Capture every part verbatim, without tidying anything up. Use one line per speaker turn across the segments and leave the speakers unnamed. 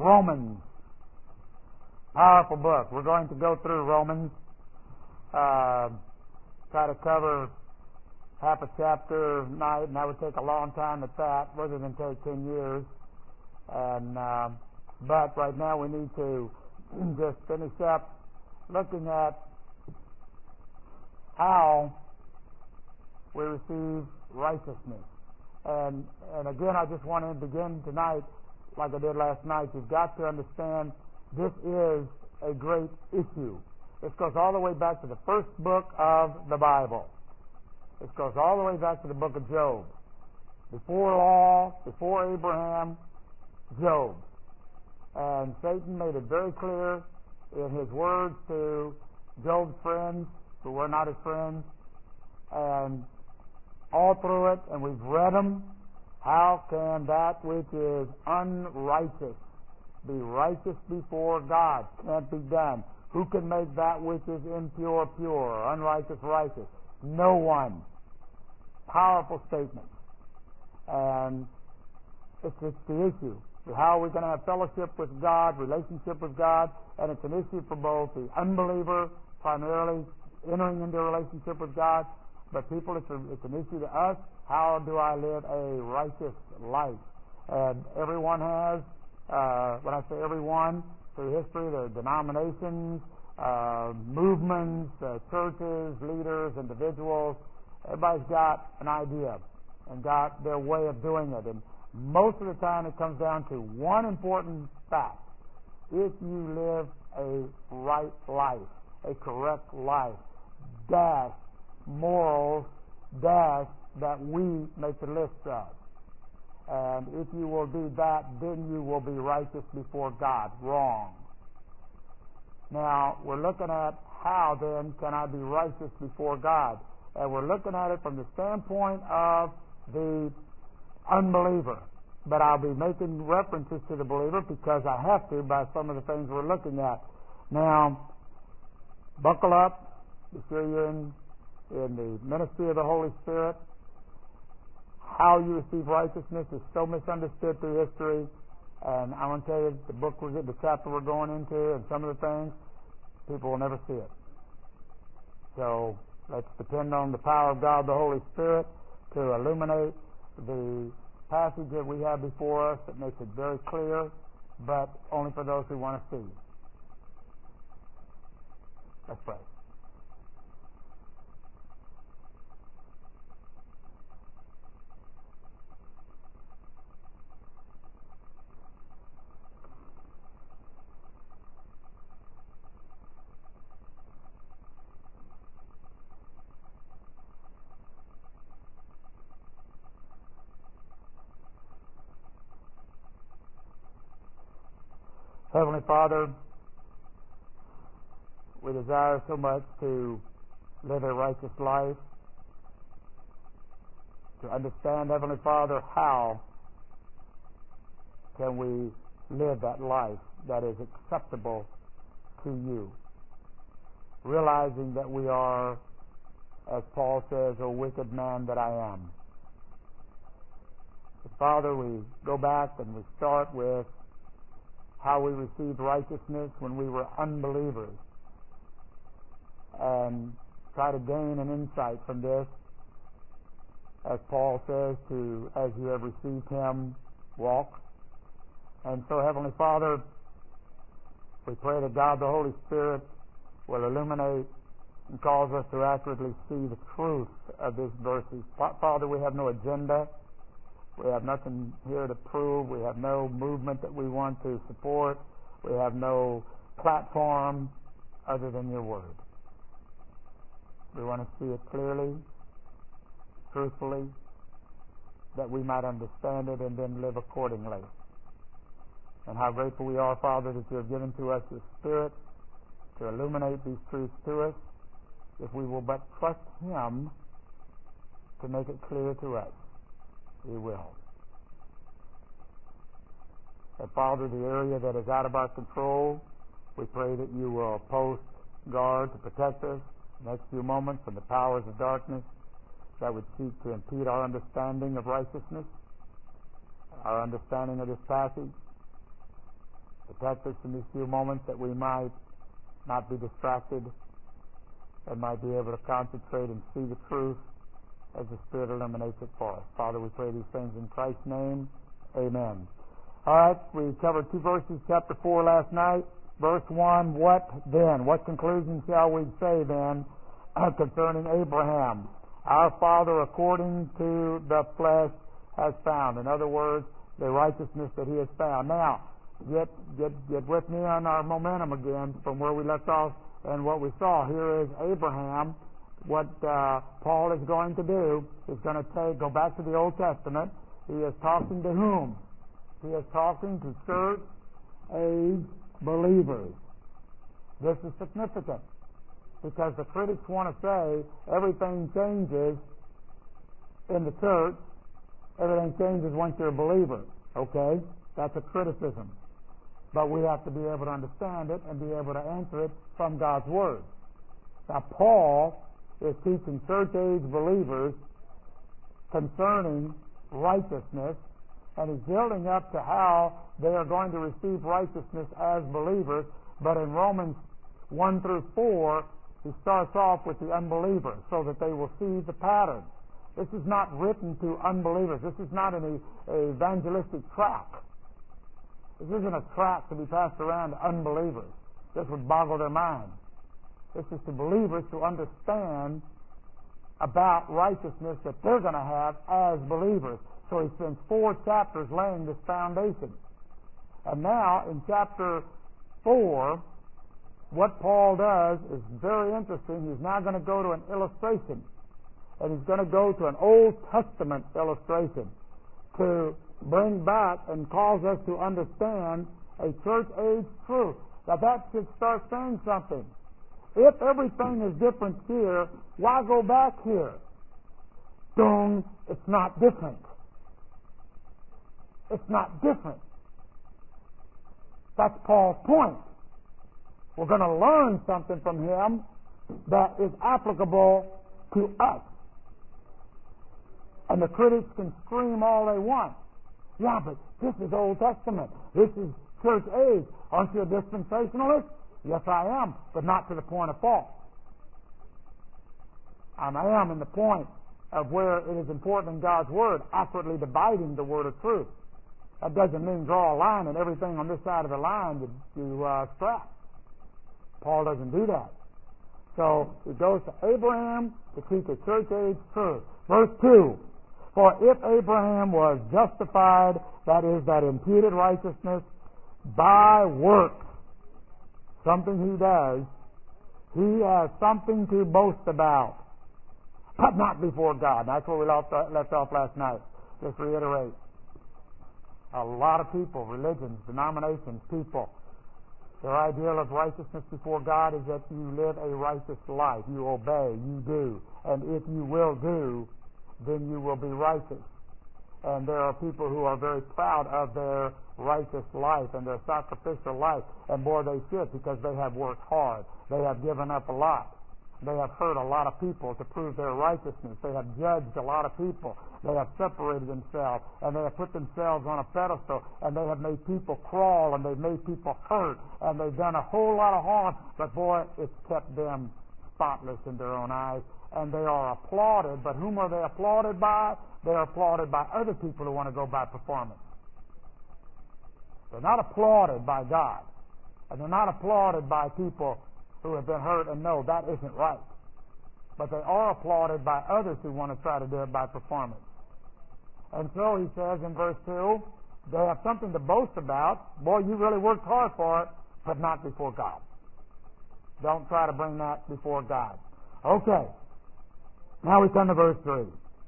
Romans. Powerful book. We're going to go through Romans. Uh, try to cover half a chapter a night, and that would take a long time at that, rather than take ten years. And uh, but right now we need to just finish up looking at how we receive righteousness. And and again, I just want to begin tonight, like I did last night. You've got to understand this is a great issue. This goes all the way back to the first book of the Bible. This goes all the way back to the book of Job. Before law, before Abraham, Job. And Satan made it very clear in his words to Job's friends, who were not his friends, and all through it, and we've read them, how can that which is unrighteous be righteous before God? Can't be done. Who can make that which is impure pure, or unrighteous righteous? No one. Powerful statement. And it's, it's the issue. How are we going to have fellowship with God, relationship with God? And it's an issue for both the unbeliever, primarily entering into a relationship with God, but people, it's, a, it's an issue to us. How do I live a righteous life? And everyone has, uh, when I say everyone, through history, there are denominations, uh, movements, uh, churches, leaders, individuals. Everybody's got an idea and got their way of doing it. And most of the time it comes down to one important fact. If you live a right life, a correct life, dash, morals, dash, that we make the list of. And if you will do that, then you will be righteous before God. Wrong. Now, we're looking at how then can I be righteous before God? And we're looking at it from the standpoint of the unbeliever. But I'll be making references to the believer because I have to by some of the things we're looking at. Now, buckle up. Be sure you're in, in the ministry of the Holy Spirit. How you receive righteousness is so misunderstood through history. And I want to tell you, the book we're getting, the chapter we're going into, and some of the things, people will never see it. So let's depend on the power of God, the Holy Spirit, to illuminate the passage that we have before us that makes it very clear, but only for those who want to see. Let's pray. Heavenly Father, we desire so much to live a righteous life, to understand, Heavenly Father, how can we live that life that is acceptable to you, realizing that we are, as Paul says, a wicked man that I am. But Father, we go back and we start with how we received righteousness when we were unbelievers, and try to gain an insight from this, as Paul says, to as you have received him, walk. And so, Heavenly Father, we pray that God the Holy Spirit will illuminate and cause us to accurately see the truth of these verses. Father, we have no agenda. We have nothing here to prove. We have no movement that we want to support. We have no platform other than your word. We want to see it clearly, truthfully, that we might understand it and then live accordingly. And how grateful we are, Father, that you have given to us your Spirit to illuminate these truths to us, if we will but trust him to make it clear to us. He will. And Father, the area that is out of our control, we pray that you will post guard to protect us in the next few moments from the powers of darkness that would seek to impede our understanding of righteousness, our understanding of this passage. protect us in these few moments that we might not be distracted and might be able to concentrate and see the truth as the Spirit illuminates it for us. Father, we pray these things in Christ's name. Amen. All right, we covered two verses, chapter four last night. Verse one, what then? What conclusion shall we say then concerning Abraham? Our father according to the flesh has found. In other words, the righteousness that he has found. Now, get get get with me on our momentum again from where we left off and what we saw. Here is Abraham. What uh, Paul is going to do is going to take, go back to the Old Testament. He is talking to whom? He is talking to church-age believers. This is significant because the critics want to say everything changes in the church. Everything changes once you're a believer. Okay? That's a criticism. But we have to be able to understand it and be able to answer it from God's Word. Now, Paul is teaching church-age believers concerning righteousness, and he's building up to how they are going to receive righteousness as believers. But in Romans one through four, he starts off with the unbelievers so that they will see the pattern. This is not written to unbelievers. This is not an evangelistic tract. This isn't a tract to be passed around to unbelievers. This would boggle their mind. This is to believers to understand about righteousness that they're going to have as believers. So he spends four chapters laying this foundation. And now, in chapter four, what Paul does is very interesting. He's now going to go to an illustration. And he's going to go to an Old Testament illustration to bring back and cause us to understand a church-age truth. Now that should start saying something. If everything is different here, why go back here? Dung, it's not different. It's not different. That's Paul's point. We're going to learn something from him that is applicable to us. And the critics can scream all they want. Yeah, but this is Old Testament. This is church age. Aren't you a dispensationalist? Yes, I am, but not to the point of fault. I am in the point of where it is important in God's Word, accurately dividing the Word of truth. That doesn't mean draw a line and everything on this side of the line to, to uh, scrap. Paul doesn't do that. So he goes to Abraham to teach a church age truth. Verse two, for if Abraham was justified, that is, that imputed righteousness, by works, something he does, he has something to boast about, but not before God. That's where we left, left off last night. Just reiterate. A lot of people, religions, denominations, people, their ideal of righteousness before God is that you live a righteous life. You obey, you do. And if you will do, then you will be righteous. And there are people who are very proud of their righteous life and their sacrificial life. And boy, they should, because they have worked hard. They have given up a lot. They have hurt a lot of people to prove their righteousness. They have judged a lot of people. They have separated themselves, and they have put themselves on a pedestal, and they have made people crawl, and they've made people hurt, and they've done a whole lot of harm. But boy, it's kept them spotless in their own eyes, and they are applauded. But whom are they applauded by? They are applauded by other people who want to go by performance. They're not applauded by God, and they're not applauded by people who have been hurt and know that isn't right. But they are applauded by others who want to try to do it by performance. And so he says in verse two, they have something to boast about. Boy, you really worked hard for it, but not before God. Don't try to bring that before God. Okay. Now we come to verse three.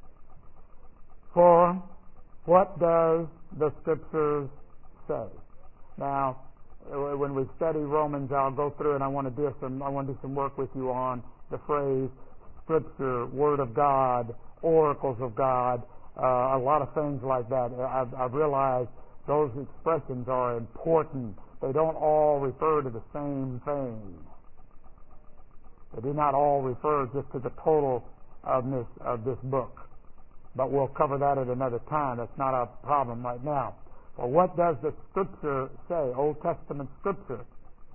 For what does the Scriptures say? Now, when we study Romans, I'll go through and I want to do some. I want to do some work with you on the phrase Scripture, Word of God, oracles of God, uh, a lot of things like that. I've, I've realized those expressions are important. They don't all refer to the same thing. They do not all refer just to the total of this of this book. But we'll cover that at another time. That's not a problem right now. Well, what does the Scripture say, Old Testament Scripture?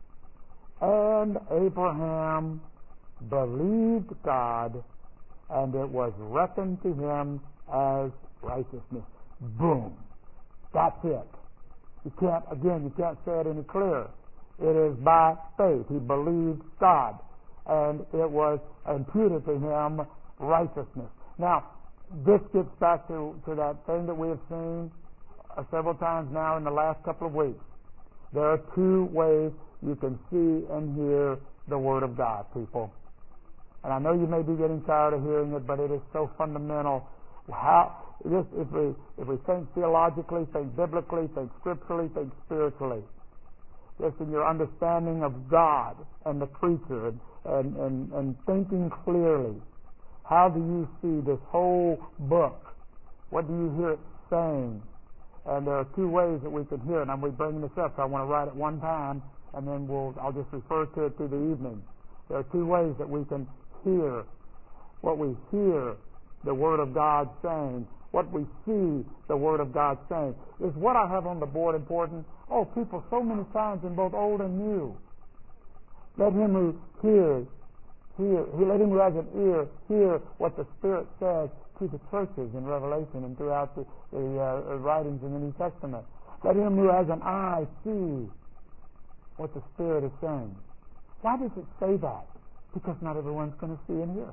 And Abraham believed God, and it was reckoned to him as righteousness. Boom. That's it. You can't, again, you can't say it any clearer. It is by faith. He believed God, and it was imputed to him righteousness. Now, this gets back to, to that thing that we have seen uh, several times now in the last couple of weeks. There are two ways you can see and hear the Word of God, people. And I know you may be getting tired of hearing it, but it is so fundamental. How this, if we if we think theologically, think biblically, think scripturally, think spiritually, just in your understanding of God and the creature, and and, and, and thinking clearly, how do you see this whole book? What do you hear it saying? And there are two ways that we can hear it. And I'm bringing this up, so I want to write it one time, and then we'll I'll just refer to it through the evening. There are two ways that we can hear what we hear the Word of God saying, what we see the Word of God saying. Is what I have on the board important? Oh, people, so many times in both old and new. Let him who hears, hear. Let him who has an ear, hear what the Spirit says to the churches in Revelation and throughout the, the uh, writings in the New Testament. Let him who has an eye see what the Spirit is saying. Why does it say that? Because not everyone's going to see and hear.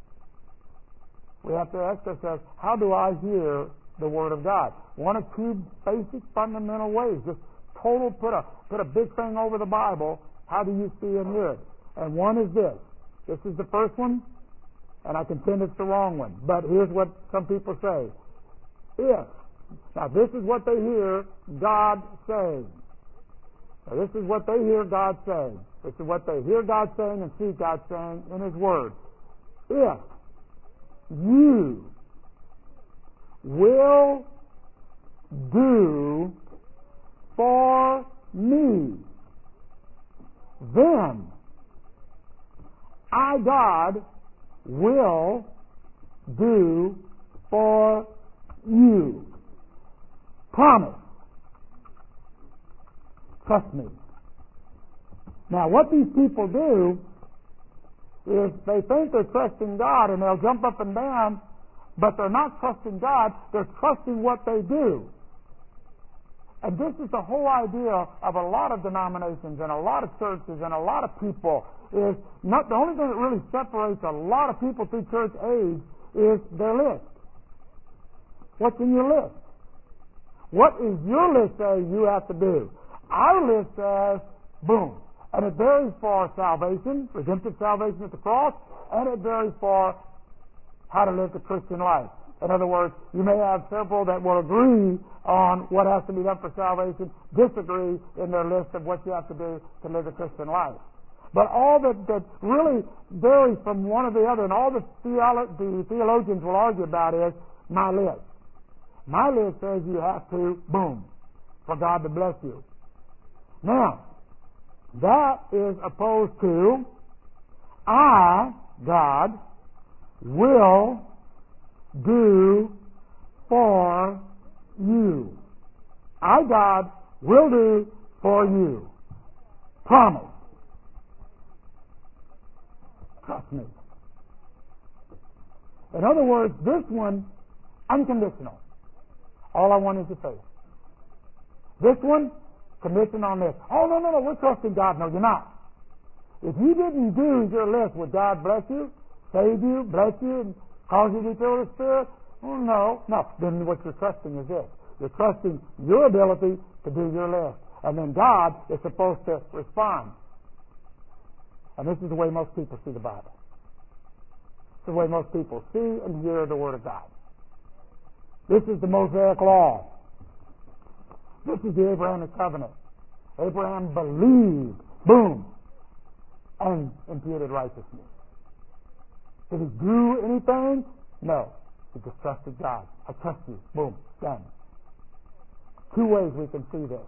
We have to ask ourselves, how do I hear the Word of God? One of two basic fundamental ways. Just total, put a, put a big thing over the Bible. How do you see and hear it? And one is this. This is the first one, and I contend it's the wrong one. But here's what some people say. If. Now this is what they hear God saying. Now, this is what they hear God saying. This is what they hear God saying and see God saying in His Word. If you will do for me, then I, God, will do for you. Promise. Trust me. Now, what these people do is they think they're trusting God and they'll jump up and down, but they're not trusting God, they're trusting what they do. And this is the whole idea of a lot of denominations and a lot of churches and a lot of people is not the only thing that really separates a lot of people through church age is their list. What's in your list? What is your list say you have to do? Our list says, boom. And it varies for salvation, redemptive salvation at the cross, and it varies for how to live the Christian life. In other words, you may have several that will agree on what has to be done for salvation, disagree in their list of what you have to do to live the Christian life. But all that, that really varies from one or the other, and all the, theolo- the theologians will argue about is my list. My list says you have to, boom, for God to bless you. Now, that is opposed to I, God, will do for you. I, God, will do for you. Promise. Trust me. In other words, this one, unconditional. All I want is your faith. This one, condition on this. Oh, no, no, no, we're trusting God. No, you're not. If you didn't do your list, would God bless you, save you, bless you, and cause you to be filled with the Spirit? Oh, no. No. Then what you're trusting is this. You're trusting your ability to do your list. And then God is supposed to respond. And this is the way most people see the Bible. This is the way most people see and hear the Word of God. This is the Mosaic Law. This is the Abrahamic covenant. Abraham believed, boom, and imputed righteousness. Did he do anything? No. He just trusted God. I trust you. Boom, done. Two ways we can see this.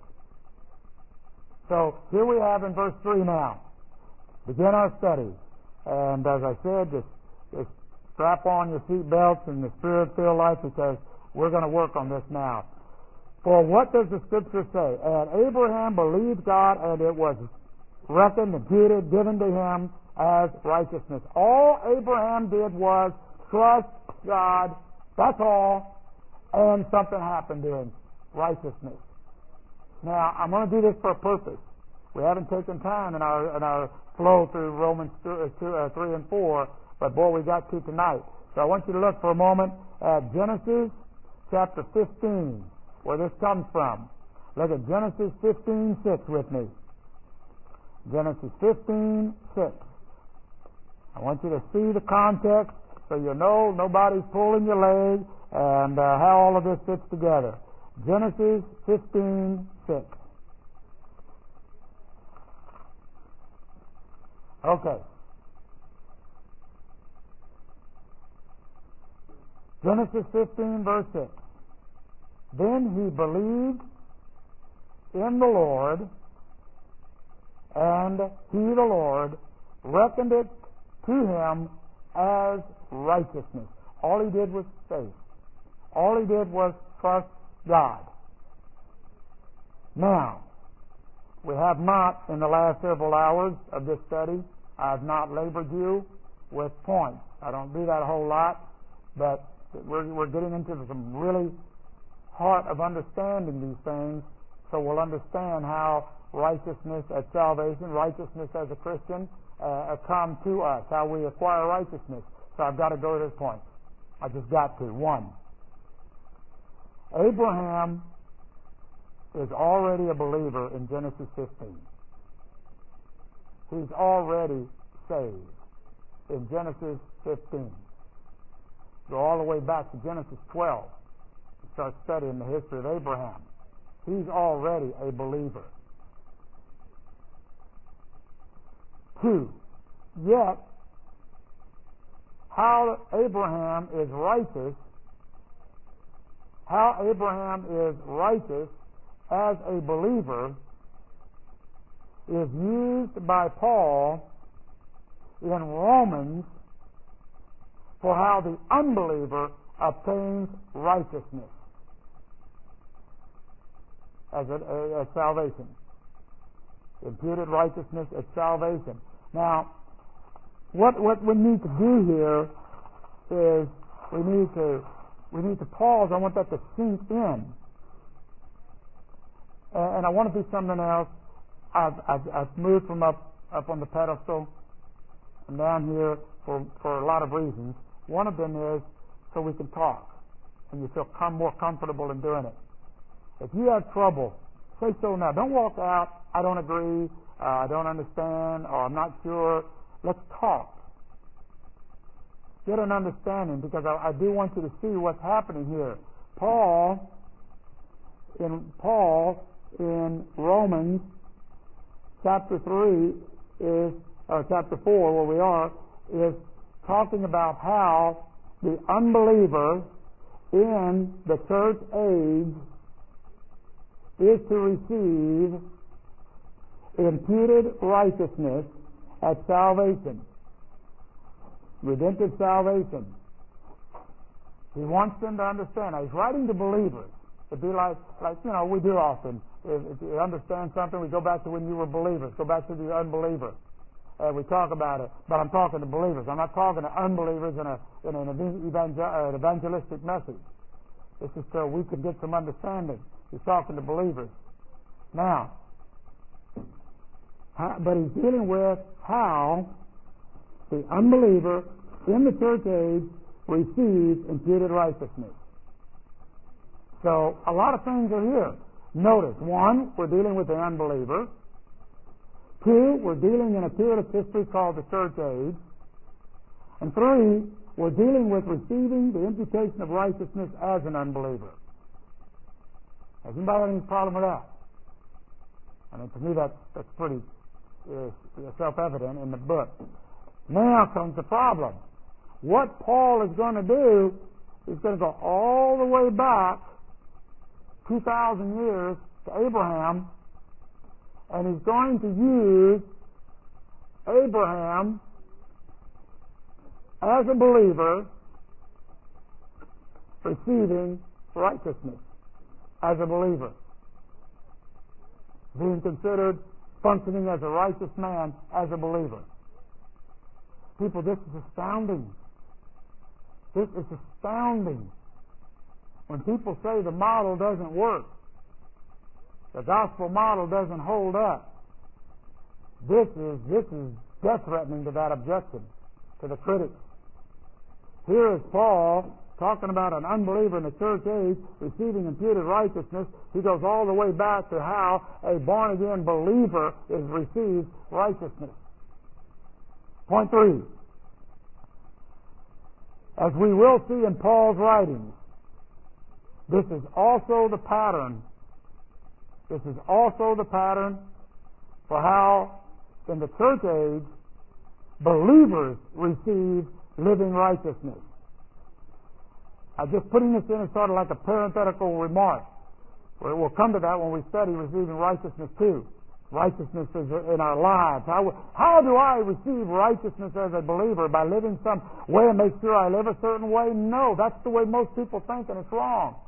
So here we have in verse three now. Begin our study. And as I said, just, just strap on your seat belts and the Spirit-filled life because we're going to work on this now. For what does the Scripture say? And Abraham believed God, and it was reckoned, imputed, given to him as righteousness. All Abraham did was trust God. That's all. And something happened to him. Righteousness. Now, I'm going to do this for a purpose. We haven't taken time in our in our flow through Romans two, uh, three and four, but boy, we got to tonight. So I want you to look for a moment at Genesis chapter fifteen, where this comes from. Look at Genesis fifteen six with me. Genesis fifteen six. I want you to see the context so you know nobody's pulling your leg and uh, how all of this fits together. Genesis fifteen six. Okay. Genesis fifteen verse six. Then he believed in the Lord, and he, the Lord, reckoned it to him as righteousness. All he did was faith. All he did was trust God. Now, we have not, in the last several hours of this study, I have not labored you with points. I don't do that a whole lot, but we're, we're getting into some really heart of understanding these things, so we'll understand how righteousness at salvation, righteousness as a Christian, uh, come to us, how we acquire righteousness. So I've got to go to this point. I just got to. One, Abraham is already a believer in Genesis fifteen. He's already saved in Genesis fifteen. Go all the way back to Genesis twelve. Start studying the history of Abraham. He's already a believer. Two, yet how Abraham is righteous, how Abraham is righteous as a believer is used by Paul in Romans for how the unbeliever obtains righteousness as a, at salvation. Imputed righteousness at salvation. Now, what what we need to do here is we need to we need to pause. I want that to sink in, and, and I want to do something else. I've, I've, I've moved from up up on the pedestal and down here for for a lot of reasons. One of them is so we can talk, and you feel com- more comfortable in doing it. If you have trouble, say so now. Don't walk out. I don't agree. Uh, I don't understand, or I'm not sure. Let's talk. Get an understanding, because I, I do want you to see what's happening here. Paul, in Paul in Romans chapter three is, or chapter four, where we are, is talking about how the unbeliever in the church age is to receive imputed righteousness at salvation, redemptive salvation. He wants them to understand. Now, he's writing to believers. It'd be like, like you know, we do often. If, if you understand something, we go back to when you were believers. Go back to the unbeliever. Uh, we talk about it, but I'm talking to believers. I'm not talking to unbelievers in, a, in an evangel- uh, evangelistic message. This is so we can get some understanding. He's talking to believers. Now, how, but he's dealing with how the unbeliever in the church age receives imputed righteousness. So, a lot of things are here. Notice, one, we're dealing with the unbeliever. Two, we're dealing in a period of history called the church age. And three, we're dealing with receiving the imputation of righteousness as an unbeliever. Has anybody had any problem with that? I mean, to me, that's, that's pretty uh, self-evident in the book. Now comes the problem. What Paul is going to do is going to go all the way back two thousand years to Abraham, and he's going to use Abraham as a believer receiving righteousness. as a believer, being considered functioning as a righteous man as a believer. People, this is astounding. This is astounding. When people say the model doesn't work, the gospel model doesn't hold up, this is this is death threatening to that objection, to the critics. Here is Paul talking about an unbeliever in the church age receiving imputed righteousness. He goes all the way back to how a born-again believer is received righteousness. Point three. As we will see in Paul's writings, this is also the pattern. This is also the pattern for how, in the church age, believers receive living righteousness. I'm just putting this in as sort of like a parenthetical remark. We'll come to that when we study receiving righteousness too. Righteousness is in our lives. How, how do I receive righteousness as a believer? By living some way and make sure I live a certain way? No, that's the way most people think, and it's wrong.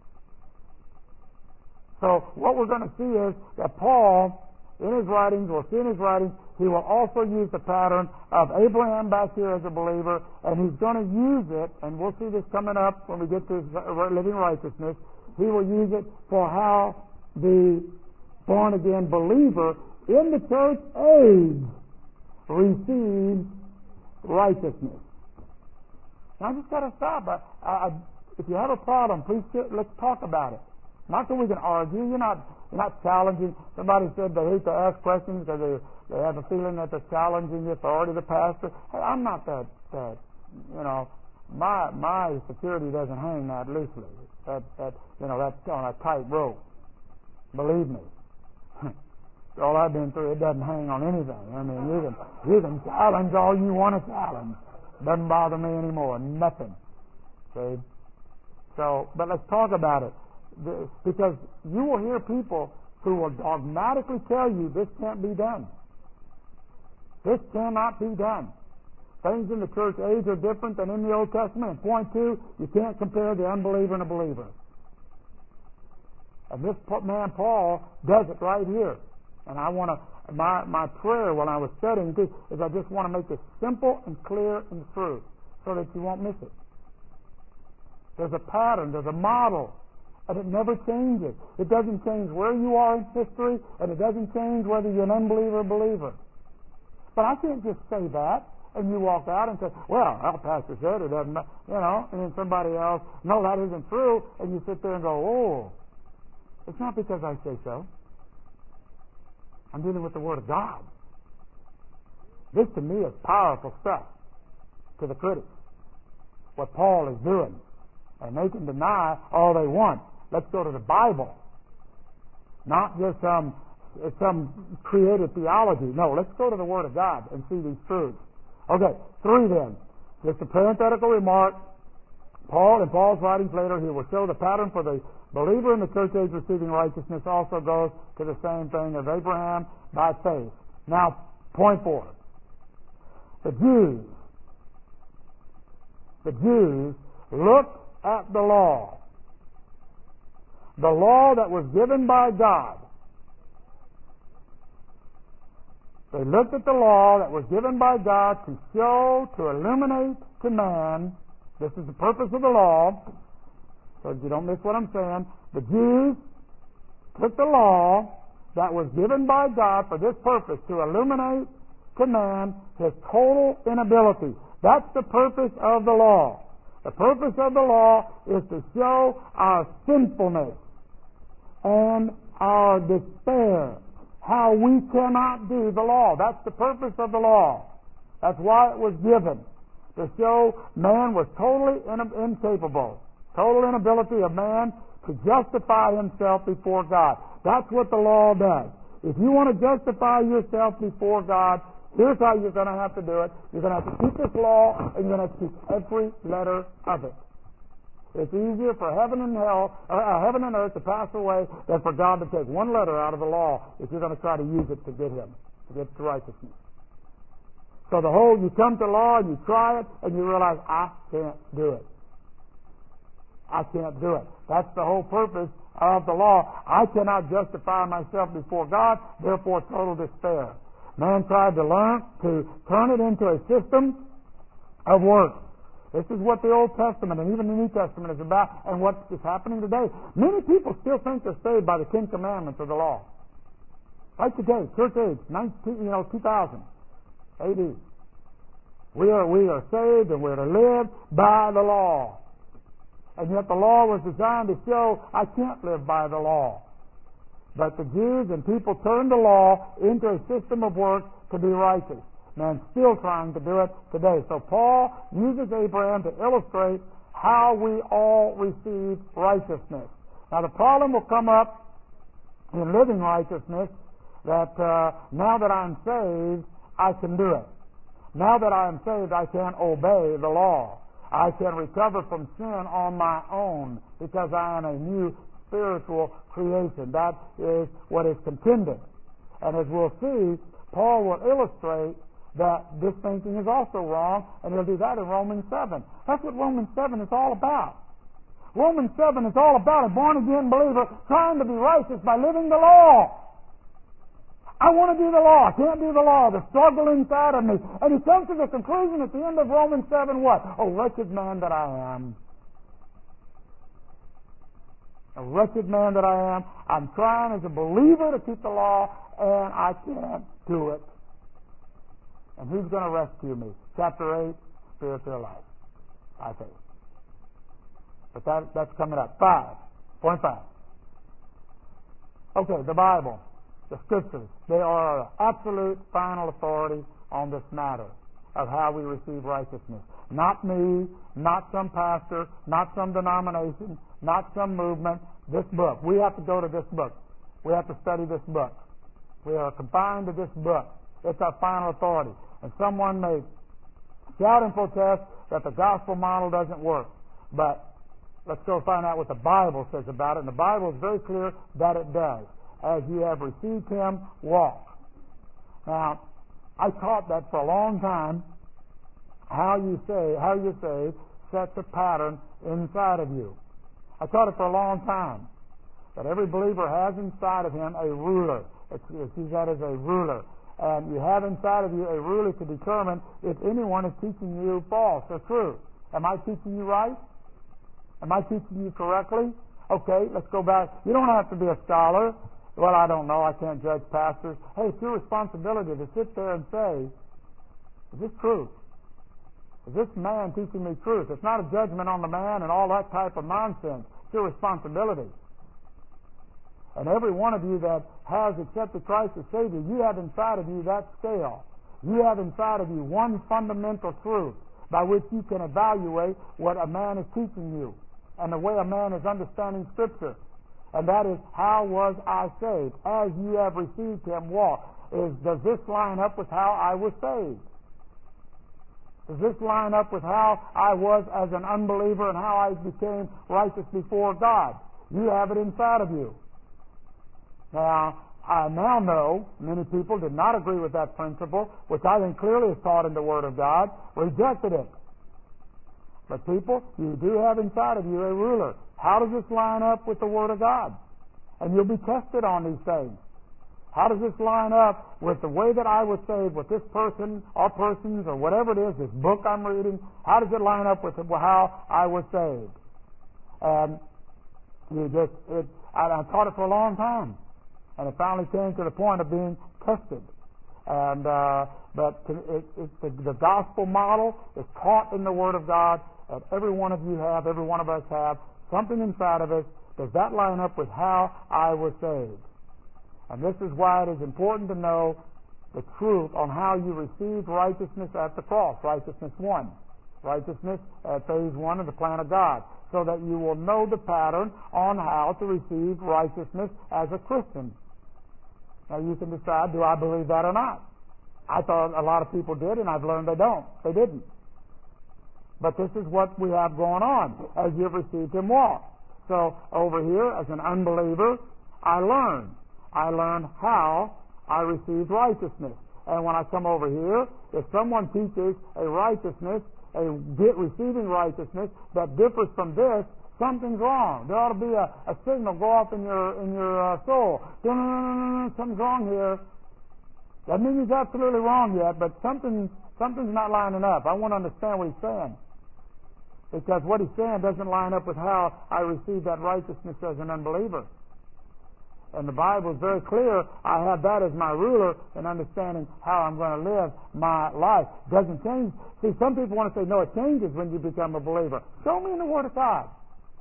So what we're going to see is that Paul, in his writings, we'll see in his writings, he will also use the pattern of Abraham back here as a believer, and he's going to use it, and we'll see this coming up when we get to living righteousness. He will use it for how the born-again believer in the church age receives righteousness. Now, I just got to stop. I, I, if you have a problem, please sit, let's talk about it. Not that we can argue. You're not, you're not challenging. Somebody said they hate to ask questions because they, they have a feeling that they're challenging the authority of the pastor. Hey, I'm not that, that, you know, my my security doesn't hang that loosely. That, that you know, that's on a tight rope. Believe me. All I've been through, it doesn't hang on anything. I mean, you can, you can challenge all you want to challenge. Doesn't bother me anymore. Nothing. See? So, but let's talk about it. Because you will hear people who will dogmatically tell you this can't be done. This cannot be done. Things in the church age are different than in the Old Testament. And point two, you can't compare the unbeliever and a believer. And this man Paul does it right here. And I want to, my, my prayer when I was studying this is I just want to make it simple and clear and true so that you won't miss it. There's a pattern, there's a model, and it never changes. It doesn't change where you are in history, and it doesn't change whether you're an unbeliever or believer. But I can't just say that, and you walk out and say, well, our pastor said it doesn't, you know, and then somebody else, no, that isn't true, and you sit there and go, oh, it's not because I say so. I'm dealing with the Word of God. This to me is powerful stuff to the critics. What Paul is doing. And they can deny all they want. Let's go to the Bible. Not just some, some created theology. No, let's go to the Word of God and see these truths. Okay, three then. Just a parenthetical remark. Paul, in Paul's writings later, he will show the pattern for the believer in the church age receiving righteousness also goes to the same thing as Abraham by faith. Now, point four. The Jews, the Jews looked at the law. The law that was given by God. They looked at the law that was given by God to show, to illuminate to man. This is the purpose of the law. So you don't miss what I'm saying. The Jews took the law that was given by God for this purpose, to illuminate to man his total inability. That's the purpose of the law. The purpose of the law is to show our sinfulness and our despair, how we cannot do the law. That's the purpose of the law. That's why it was given, to show man was totally in- incapable, total inability of man to justify himself before God. That's what the law does. If you want to justify yourself before God, here's how you're going to have to do it. You're going to have to keep this law, and you're going to have to keep every letter of it. It's easier for heaven and hell, uh, heaven and earth to pass away than for God to take one letter out of the law if you're going to try to use it to get Him, to get to righteousness. So the whole, you come to law and you try it, and you realize, I can't do it. I can't do it. That's the whole purpose of the law. I cannot justify myself before God, therefore total despair. Man tried to learn to turn it into a system of works. This is what the Old Testament and even the New Testament is about, and what is happening today. Many people still think they're saved by the Ten Commandments of the law. Right today, church age, nineteen, you know, two thousand A D. We are we are saved and we're to live by the law. And yet the law was designed to show I can't live by the law. But the Jews and people turned the law into a system of works to be righteous. Man's still trying to do it today. So Paul uses Abraham to illustrate how we all receive righteousness. Now the problem will come up in living righteousness that uh, now that I'm saved, I can do it. Now that I am saved, I can obey the law. I can recover from sin on my own because I am a new spiritual creation. That is what is contended. And as we'll see, Paul will illustrate that this thinking is also wrong, and he'll do that in Romans seven. That's what Romans seven is all about. Romans seven is all about a born-again believer trying to be righteous by living the law. I want to do the law. I can't do the law. The struggle inside of me. And he comes to the conclusion at the end of Romans seven, what? Oh, wretched man that I am. A wretched man that I am. I'm trying as a believer to keep the law, and I can't do it. And who's going to rescue me? Chapter eight, spiritual life. I think. But that, that's coming up. Five. Point five. Okay, the Bible. The Scriptures, they are absolute final authority on this matter of how we receive righteousness. Not me, not some pastor, not some denomination, not some movement. This book. We have to go to this book. We have to study this book. We are confined to this book. It's our final authority. And someone may shout and protest that the gospel model doesn't work. But let's go find out what the Bible says about it. And the Bible is very clear that it does. As you have received him, walk. Now, I taught that for a long time. How you say, how you say, sets a pattern inside of you. I taught it for a long time. That every believer has inside of him a ruler. It's, it's used that as a ruler. And you have inside of you a ruler to determine if anyone is teaching you false or true. Am I teaching you right? Am I teaching you correctly? Okay, let's go back. You don't have to be a scholar. Well, I don't know. I can't judge pastors. Hey, it's your responsibility to sit there and say, is this truth? Is this man teaching me truth? It's not a judgment on the man and all that type of nonsense. It's your responsibility. And every one of you that has accepted Christ as Savior, you have inside of you that scale. You have inside of you one fundamental truth by which you can evaluate what a man is teaching you and the way a man is understanding Scripture. And that is, how was I saved? As you have received him, walk. Is, does this line up with how I was saved? Does this line up with how I was as an unbeliever and how I became righteous before God? You have it inside of you. Now, I now know many people did not agree with that principle, which I think clearly is taught in the Word of God, rejected it. But people, you do have inside of you a ruler. How does this line up with the Word of God? And you'll be tested on these things. How does this line up with the way that I was saved, with this person or persons or whatever it is, this book I'm reading? How does it line up with how I was saved? And you just, it, I, I taught it for a long time. And it finally came to the point of being tested. And uh, but it, it, the, the gospel model is taught in the Word of God, and every one of you have, every one of us have, something inside of us. Does that line up with how I was saved? And this is why it is important to know the truth on how you received righteousness at the cross, righteousness one, righteousness at phase one of the plan of God, so that you will know the pattern on how to receive righteousness as a Christian. Now you can decide, do I believe that or not? I thought a lot of people did, and I've learned they don't. They didn't. But this is what we have going on as you've received him, walk. So over here, as an unbeliever, I learned. I learned how I received righteousness. And when I come over here, if someone teaches a righteousness, a receiving righteousness that differs from this, something's wrong. There ought to be a, a signal go off in your in your uh, soul. Something's wrong here. That means he's absolutely wrong yet, but something something's not lining up. I want to understand what he's saying, because what he's saying doesn't line up with how I receive that righteousness as an unbeliever. And the Bible is very clear. I have that as my ruler in understanding how I'm going to live my life. Doesn't change. See, some people want to say, no, it changes when you become a believer. Show me in the Word of God.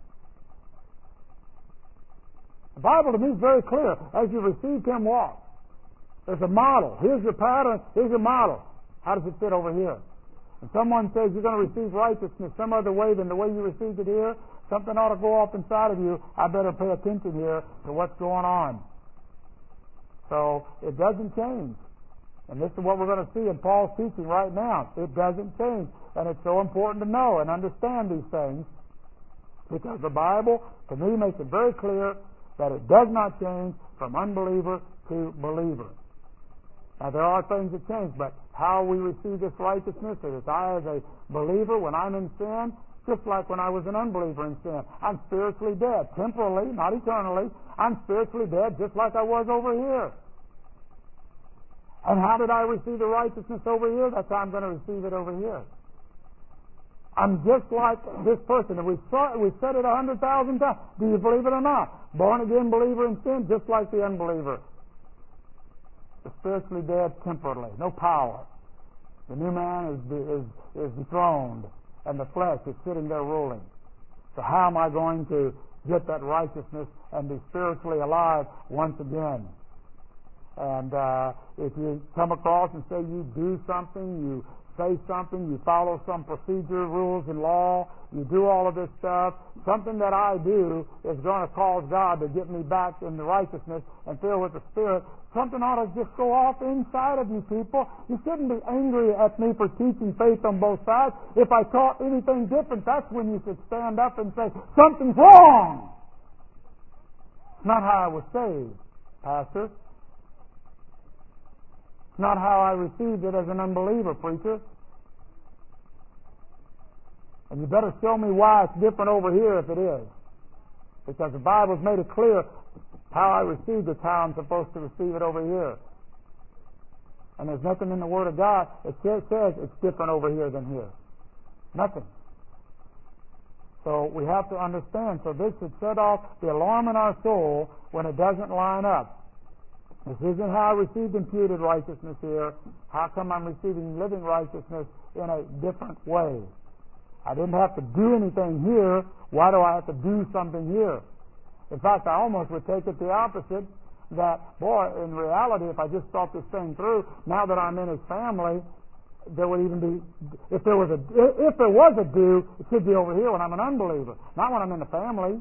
The Bible to me is very clear. As you receive Him, walk. There's a model. Here's your pattern. Here's your model. How does it fit over here? If someone says you're going to receive righteousness some other way than the way you received it here, something ought to go off inside of you. I better pay attention here to what's going on. So it doesn't change. And this is what we're going to see in Paul's teaching right now. It doesn't change. And it's so important to know and understand these things, because the Bible, to me, makes it very clear that it does not change from unbeliever to believer. Now, there are things that change, but how we receive this righteousness is I, as a believer, when I'm in sin, just like when I was an unbeliever in sin, I'm spiritually dead. Temporally, not eternally. I'm spiritually dead just like I was over here. And how did I receive the righteousness over here? That's how I'm going to receive it over here. I'm just like this person. And we've, saw, we've said it a hundred thousand times. Do you believe it or not? Born again believer in sin, just like the unbeliever. The spiritually dead temporally. No power. The new man is, is, is dethroned, and the flesh is sitting there ruling. So how am I going to get that righteousness and be spiritually alive once again? And uh, if you come across and say you do something, you say something, you follow some procedure, rules, and law, you do all of this stuff, something that I do is going to cause God to get me back in the righteousness and filled with the Spirit. Something ought to just go off inside of you people. You shouldn't be angry at me for teaching faith on both sides. If I taught anything different, that's when you should stand up and say, something's wrong. It's not how I was saved, Pastor. It's not how I received it as an unbeliever, preacher. And you better show me why it's different over here if it is. Because the Bible's made it clear how I received it, how I'm supposed to receive it over here. And there's nothing in the Word of God that says it's different over here than here. Nothing. So we have to understand. So this should set off the alarm in our soul when it doesn't line up. This isn't how I received imputed righteousness here. How come I'm receiving living righteousness in a different way? I didn't have to do anything here. Why do I have to do something here? In fact, I almost would take it the opposite, that, boy, in reality, if I just thought this thing through, now that I'm in His family, there would even be, if there was a, if there was a due, it should be over here when I'm an unbeliever, not when I'm in the family.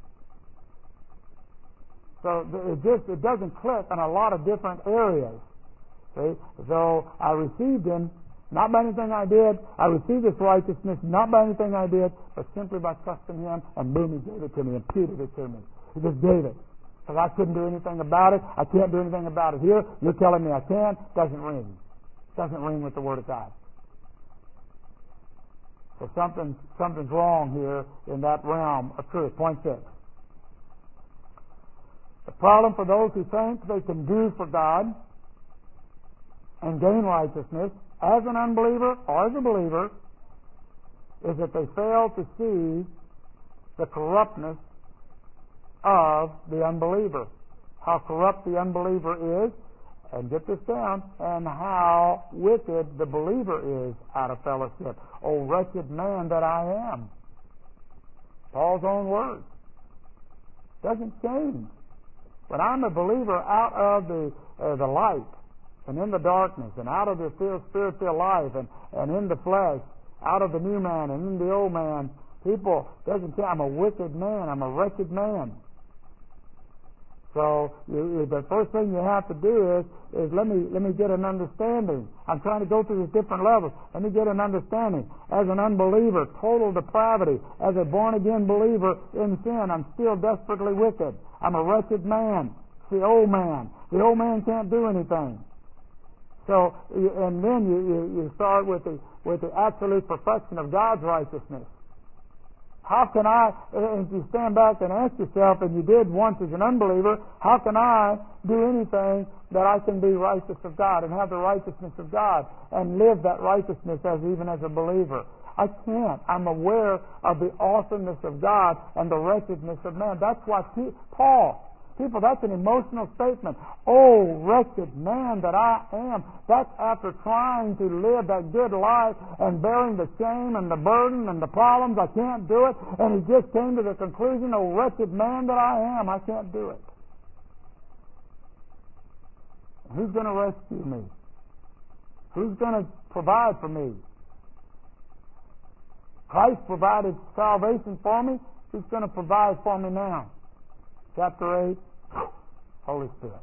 So it just, it doesn't click in a lot of different areas. See? So I received Him, not by anything I did. I received this righteousness, not by anything I did, but simply by trusting Him, and boom, He gave it to me, imputed it to me. He just gave it. Because I couldn't do anything about it. I can't do anything about it here. You're telling me I can. Doesn't ring. Doesn't ring with the Word of God. So something, something's wrong here in that realm of truth. Point six. The problem for those who think they can do for God and gain righteousness as an unbeliever or as a believer is that they fail to see the corruptness of the unbeliever. How corrupt the unbeliever is, and get this down, and how wicked the believer is out of fellowship. O wretched man that I am. Paul's own words. Doesn't change. When I'm a believer out of the uh, the light and in the darkness and out of the spirit-filled life and, and in the flesh, out of the new man and in the old man, people, doesn't care. I'm a wicked man. I'm a wretched man. So you, the first thing you have to do is is let me let me get an understanding. I'm trying to go through these different levels. Let me get an understanding. As an unbeliever, total depravity. As a born-again believer in sin, I'm still desperately wicked. I'm a wretched man. It's the old man. The old man can't do anything. So, and then you, you, you start with the with the absolute perfection of God's righteousness. how can I, if you stand back and ask yourself, and you did once as an unbeliever, how can I do anything that I can be righteous of God and have the righteousness of God and live that righteousness as even as a believer? I can't. I'm aware of the awesomeness of God and the wretchedness of man. That's why Paul, people, that's an emotional statement. Oh, wretched man that I am. That's after trying to live that good life and bearing the shame and the burden and the problems. I can't do it. And he just came to the conclusion, oh, wretched man that I am, I can't do it. Who's going to rescue me? Who's going to provide for me? Christ provided salvation for me. Who's going to provide for me now? Chapter eight, Holy Spirit.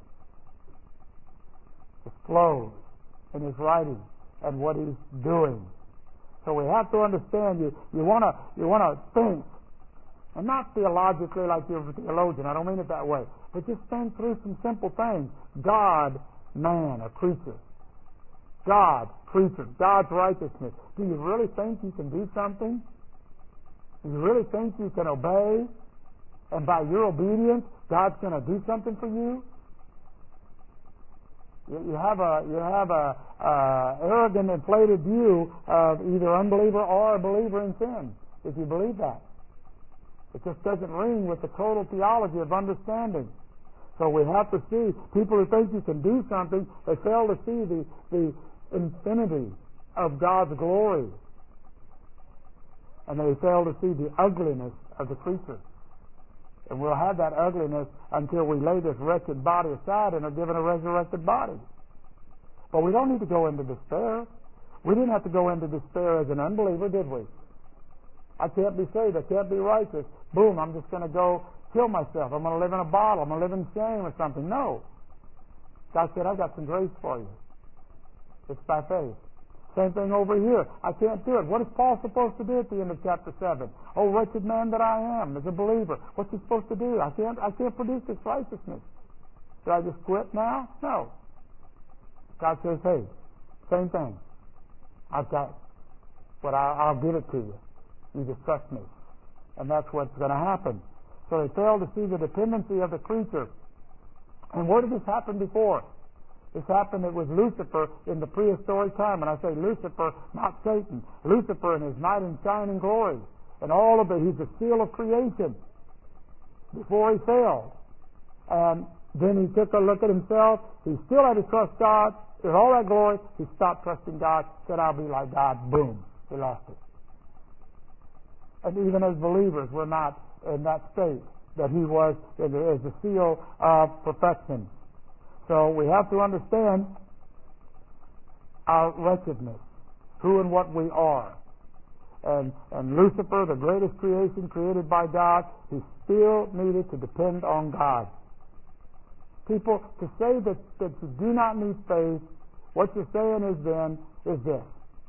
It flows in His writing and what He's doing. So we have to understand. You you want to you want to think, and not theologically like you're a theologian. I don't mean it that way. But just think through some simple things. God, man, a creature. God, creature. God's righteousness. Do you really think you can do something? Do you really think you can obey? And by your obedience, God's going to do something for you? You have a you have a uh, arrogant, inflated view of either unbeliever or a believer in sin. If you believe that, it just doesn't ring with the total theology of understanding. So we have to see people who think you can do something. They fail to see the the infinity of God's glory, and they fail to see the ugliness of the creature. And we'll have that ugliness until we lay this wretched body aside and are given a resurrected body. But we don't need to go into despair. We didn't have to go into despair as an unbeliever, did we? I can't be saved. I can't be righteous. Boom, I'm just going to go kill myself. I'm going to live in a bottle. I'm going to live in shame or something. No. God said, I've got some grace for you. It's by faith. Same thing over here. I can't do it. What is Paul supposed to do at the end of chapter seven? Oh, wretched man that I am, as a believer. What's he supposed to do? I can't I can't produce this righteousness. Should I just quit now? No. God says, hey, same thing. I've got what I, I'll give it to you. You just trust me. And that's what's going to happen. So they fail to see the dependency of the creature. And where did this happen before? This happened, it was Lucifer in the prehistoric time. And I say Lucifer, not Satan. Lucifer in his knight in shining glory. And all of it, he's the seal of creation before he fell. And then he took a look at himself. He still had to trust God. In all that glory, he stopped trusting God, said, I'll be like God. Boom. He lost it. And even as believers, we're not in that state that he was as the seal of perfection. So we have to understand our wretchedness, who and what we are. And, and Lucifer, the greatest creation created by God, he still needed to depend on God. People, to say that, that you do not need faith, what you're saying is then, is this.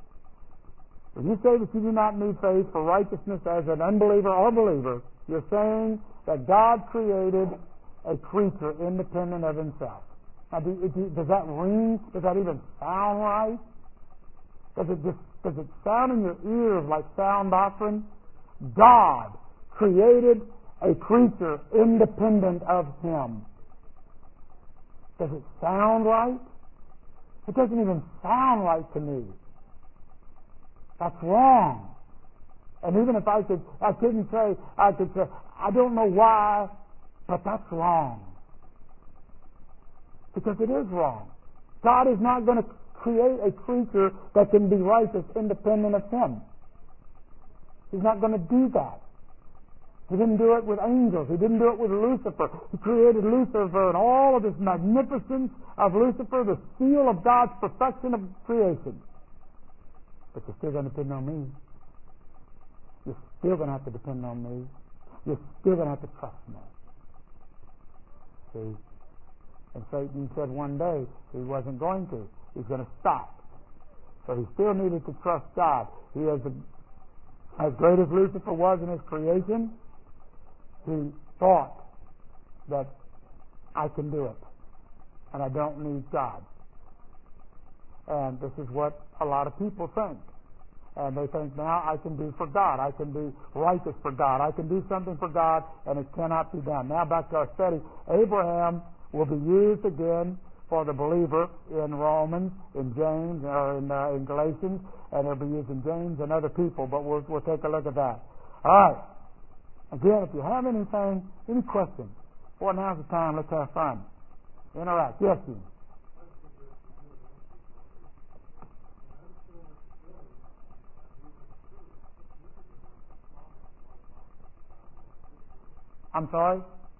When you say that you do not need faith for righteousness as an unbeliever or believer, you're saying that God created a creature independent of himself. Now, do, do, does that ring? Does that even sound right? Does it just does it sound in your ears like sound doctrine? God created a creature independent of Him. Does it sound right? It doesn't even sound right to me. That's wrong. And even if I could, I couldn't say, I could say, I don't know why, but that's wrong. Because it is wrong. God is not going to create a creature that can be righteous independent of Him. He's not going to do that. He didn't do it with angels. He didn't do it with Lucifer. He created Lucifer and all of this magnificence of Lucifer, the seal of God's perfection of creation. But you're still going to depend on me. You're still going to have to depend on me. You're still going to have to trust me. See? And Satan said one day he wasn't going to. He's going to stop. So he still needed to trust God. He has a, as great as Lucifer was in his creation, he thought that I can do it. And I don't need God. And this is what a lot of people think. And they think, now I can be for God. I can be righteous for God. I can do something for God, and it cannot be done. Now back to our study. Abraham will be used again for the believer in Romans, in James, or in, uh, in Galatians, and it'll be used in James and other people, but we'll, we'll take a look at that. All right. Again, if you have anything, any questions, well, now's the time. Let's have fun. Interact. Yes, you. I'm sorry?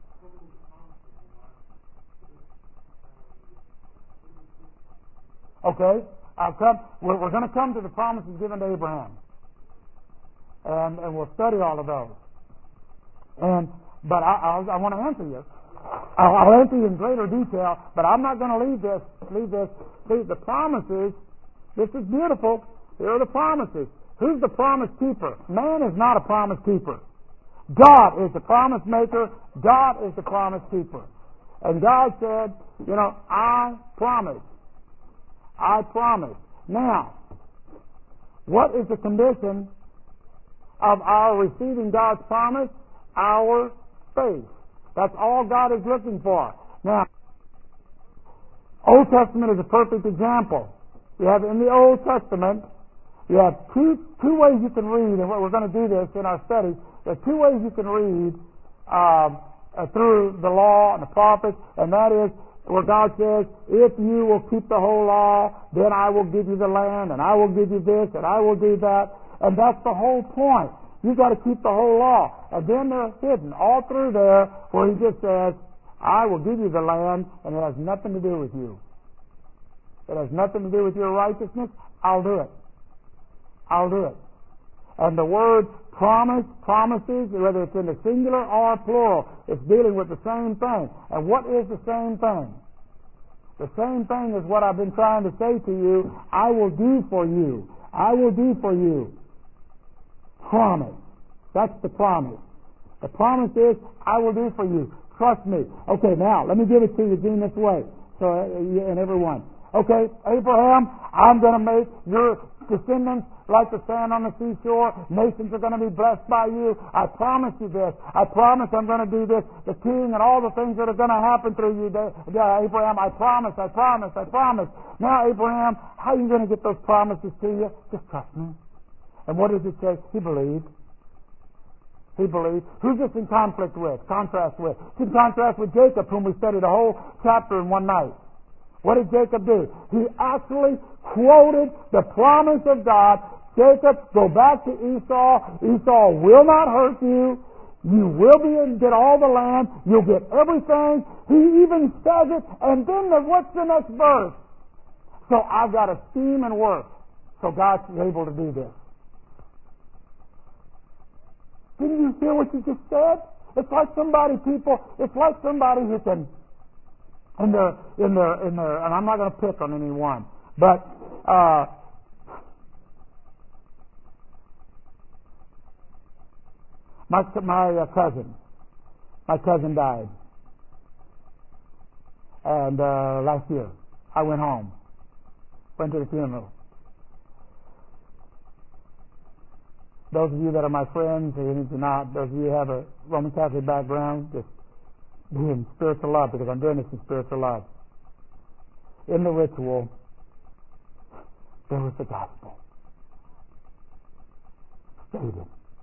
Okay. I'll come. We're, we're going to come to the promises given to Abraham. And, and we'll study all of those. And But I, I'll, I want to answer you. I'll, I'll answer you in greater detail, but I'm not going to leave this. Leave this. Leave the promises. This is beautiful. Here are the promises. Who's the promise keeper? Man is not a promise keeper. God is the promise maker. God is the promise keeper. And God said, you know, I promise. I promise. Now, what is the condition of our receiving God's promise? Our faith. That's all God is looking for. Now, Old Testament is a perfect example. You have in the Old Testament, you have two two ways you can read, and we're going to do this in our study. There are two ways you can read um, uh, through the law and the prophets, and that is where God says, if you will keep the whole law, then I will give you the land, and I will give you this, and I will do that. And that's the whole point. You've got to keep the whole law. And then they're hidden all through there where he just says, I will give you the land, and it has nothing to do with you. It has nothing to do with your righteousness. I'll do it. I'll do it. And the word promise, promises, whether it's in the singular or plural, it's dealing with the same thing. And what is the same thing? The same thing is what I've been trying to say to you. I will do for you. I will do for you. Promise. That's the promise. The promise is, I will do for you. Trust me. Okay, now, let me give it to you in this way. So, uh, and everyone. Okay, Abraham, I'm going to make your descendants like the sand on the seashore. Nations are going to be blessed by you. I promise you this. I promise I'm going to do this. The king and all the things that are going to happen through you, Abraham, I promise, I promise, I promise. Now, Abraham, how are you going to get those promises to you? Just trust me. And what does it say? He believed. He believed. Who's this in conflict with? Contrast with? It's in contrast with Jacob, whom we studied a whole chapter in one night. What did Jacob do? He actually quoted the promise of God. Jacob, go back to Esau. Esau will not hurt you. You will be and get all the land. You'll get everything. He even says it. And then the, what's the next verse? So I've got to scheme and work. So God's able to do this. Didn't you hear what you just said? It's like somebody, people, it's like somebody who can, in their, in their, in their, and I'm not going to pick on anyone, but, uh, my, my uh, cousin, my cousin died, and, uh, last year, I went home, went to the funeral. Those of you that are my friends, and if you're not, those of you who have a Roman Catholic background, just be in spiritual love, because I'm doing this in spiritual love. In the ritual, there was the gospel stated.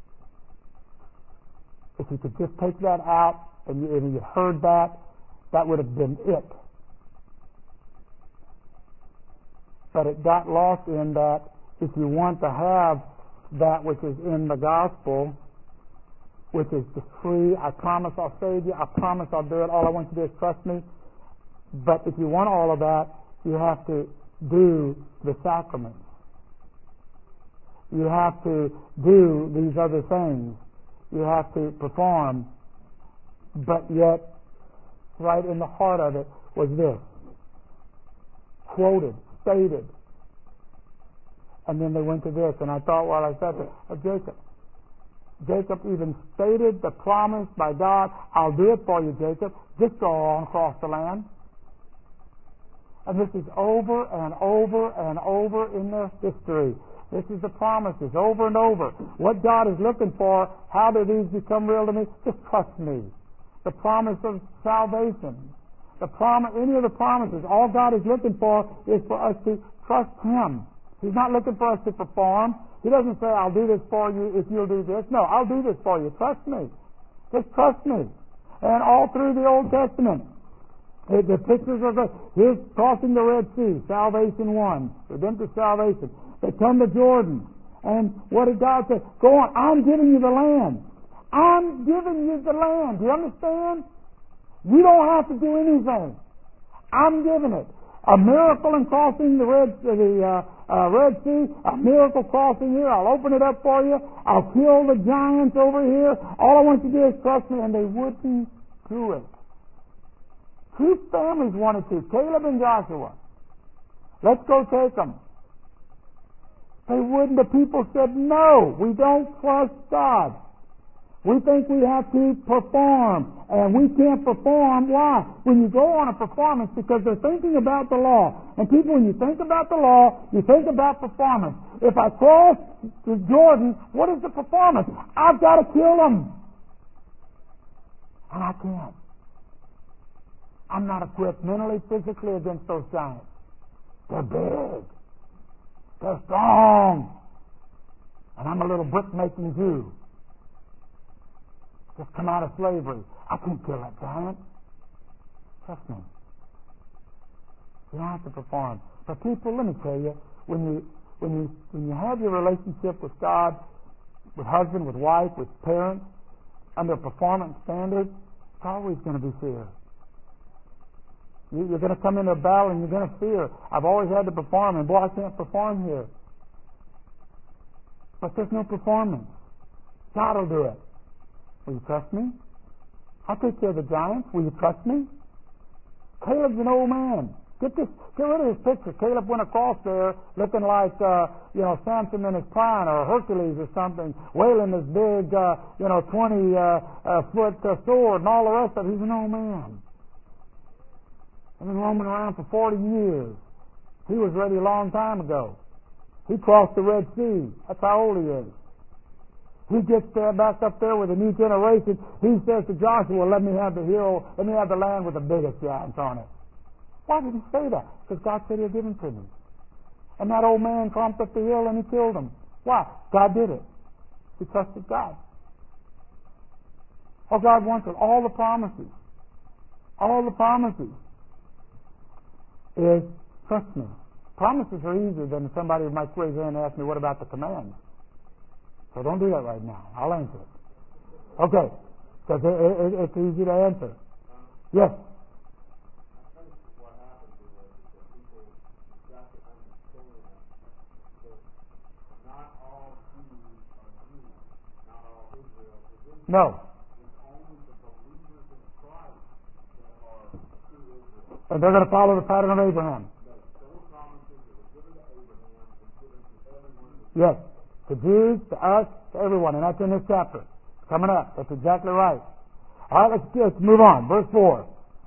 If you could just take that out, and you, and you heard that, that would have been it. But it got lost in that if you want to have that which is in the gospel, which is the free, I promise I'll save you, I promise I'll do it, all I want you to do is trust me. But if you want all of that, you have to do the sacraments. You have to do these other things. You have to perform. But yet, right in the heart of it was this. Quoted, stated. And then they went to this, and I thought while I sat there, oh, Jacob. Jacob even stated the promise by God, I'll do it for you, Jacob. Just go on across the land. And this is over and over and over in their history. This is the promises over and over. What God is looking for, how do these become real to me? Just trust me. The promise of salvation. The prom- any of the promises, all God is looking for is for us to trust Him. He's not looking for us to perform. He doesn't say, I'll do this for you if you'll do this. No, I'll do this for you. Trust me. Just trust me. And all through the Old Testament, the pictures of the, here's crossing the Red Sea, salvation one, redemptive salvation. They come to Jordan, and what did God say? Go on, I'm giving you the land. I'm giving you the land. Do you understand? You don't have to do anything. I'm giving it. A miracle in crossing the Red, the uh, uh, Red Sea, a miracle crossing here. I'll open it up for you. I'll kill the giants over here. All I want you to do is trust me, and they wouldn't do it. Two families wanted to, Caleb and Joshua. Let's go take them. They wouldn't. The people said, no, we don't trust God. We think we have to perform, and we can't perform. Why? When you go on a performance, because they're thinking about the law. And people, when you think about the law, you think about performance. If I cross the Jordan, what is the performance? I've got to kill them. And I can't. I'm not equipped mentally, physically against those giants. They're big. They're strong. And I'm a little brick-making Jew. Just come out of slavery. I can't kill that giant. Trust me. You don't have to perform. But people, let me tell you, when you when you when you have your relationship with God, with husband, with wife, with parents, under performance standards, it's always going to be fear. You, you're going to come into a battle and you're going to fear. I've always had to perform, and boy, I can't perform here. But there's no performance. God will do it. Will you trust me? I'll take care of the giants. Will you trust me? Caleb's an old man. Get this, get rid of this picture. Caleb went across there looking like, uh, you know, Samson in his prime, or Hercules or something, wielding this big, uh, you know, twenty uh, uh, foot uh, sword and all the rest of it. He's an old man. He's been roaming around for forty years. He was ready a long time ago. He crossed the Red Sea. That's how old he is. He gets there, back up there with a new generation. He says to Joshua, let me have the hill, let me have the land with the biggest giants on it. Why did he say that? Because God said he'll give him to me. And that old man climbed up the hill and he killed him. Why? God did it. He trusted God. All God wants is all the promises. All the promises is trust me. Promises are easier than somebody might raise their hand and ask me, what about the commands? So don't do that right now. I'll answer it. Okay. Because it, it, it's easy to answer. Yes? No. And they're going to follow the pattern of Abraham. Yes. To Jews, to us, to everyone. And that's in this chapter. It's coming up. That's exactly right. All right, let's, let's move on. Verse four.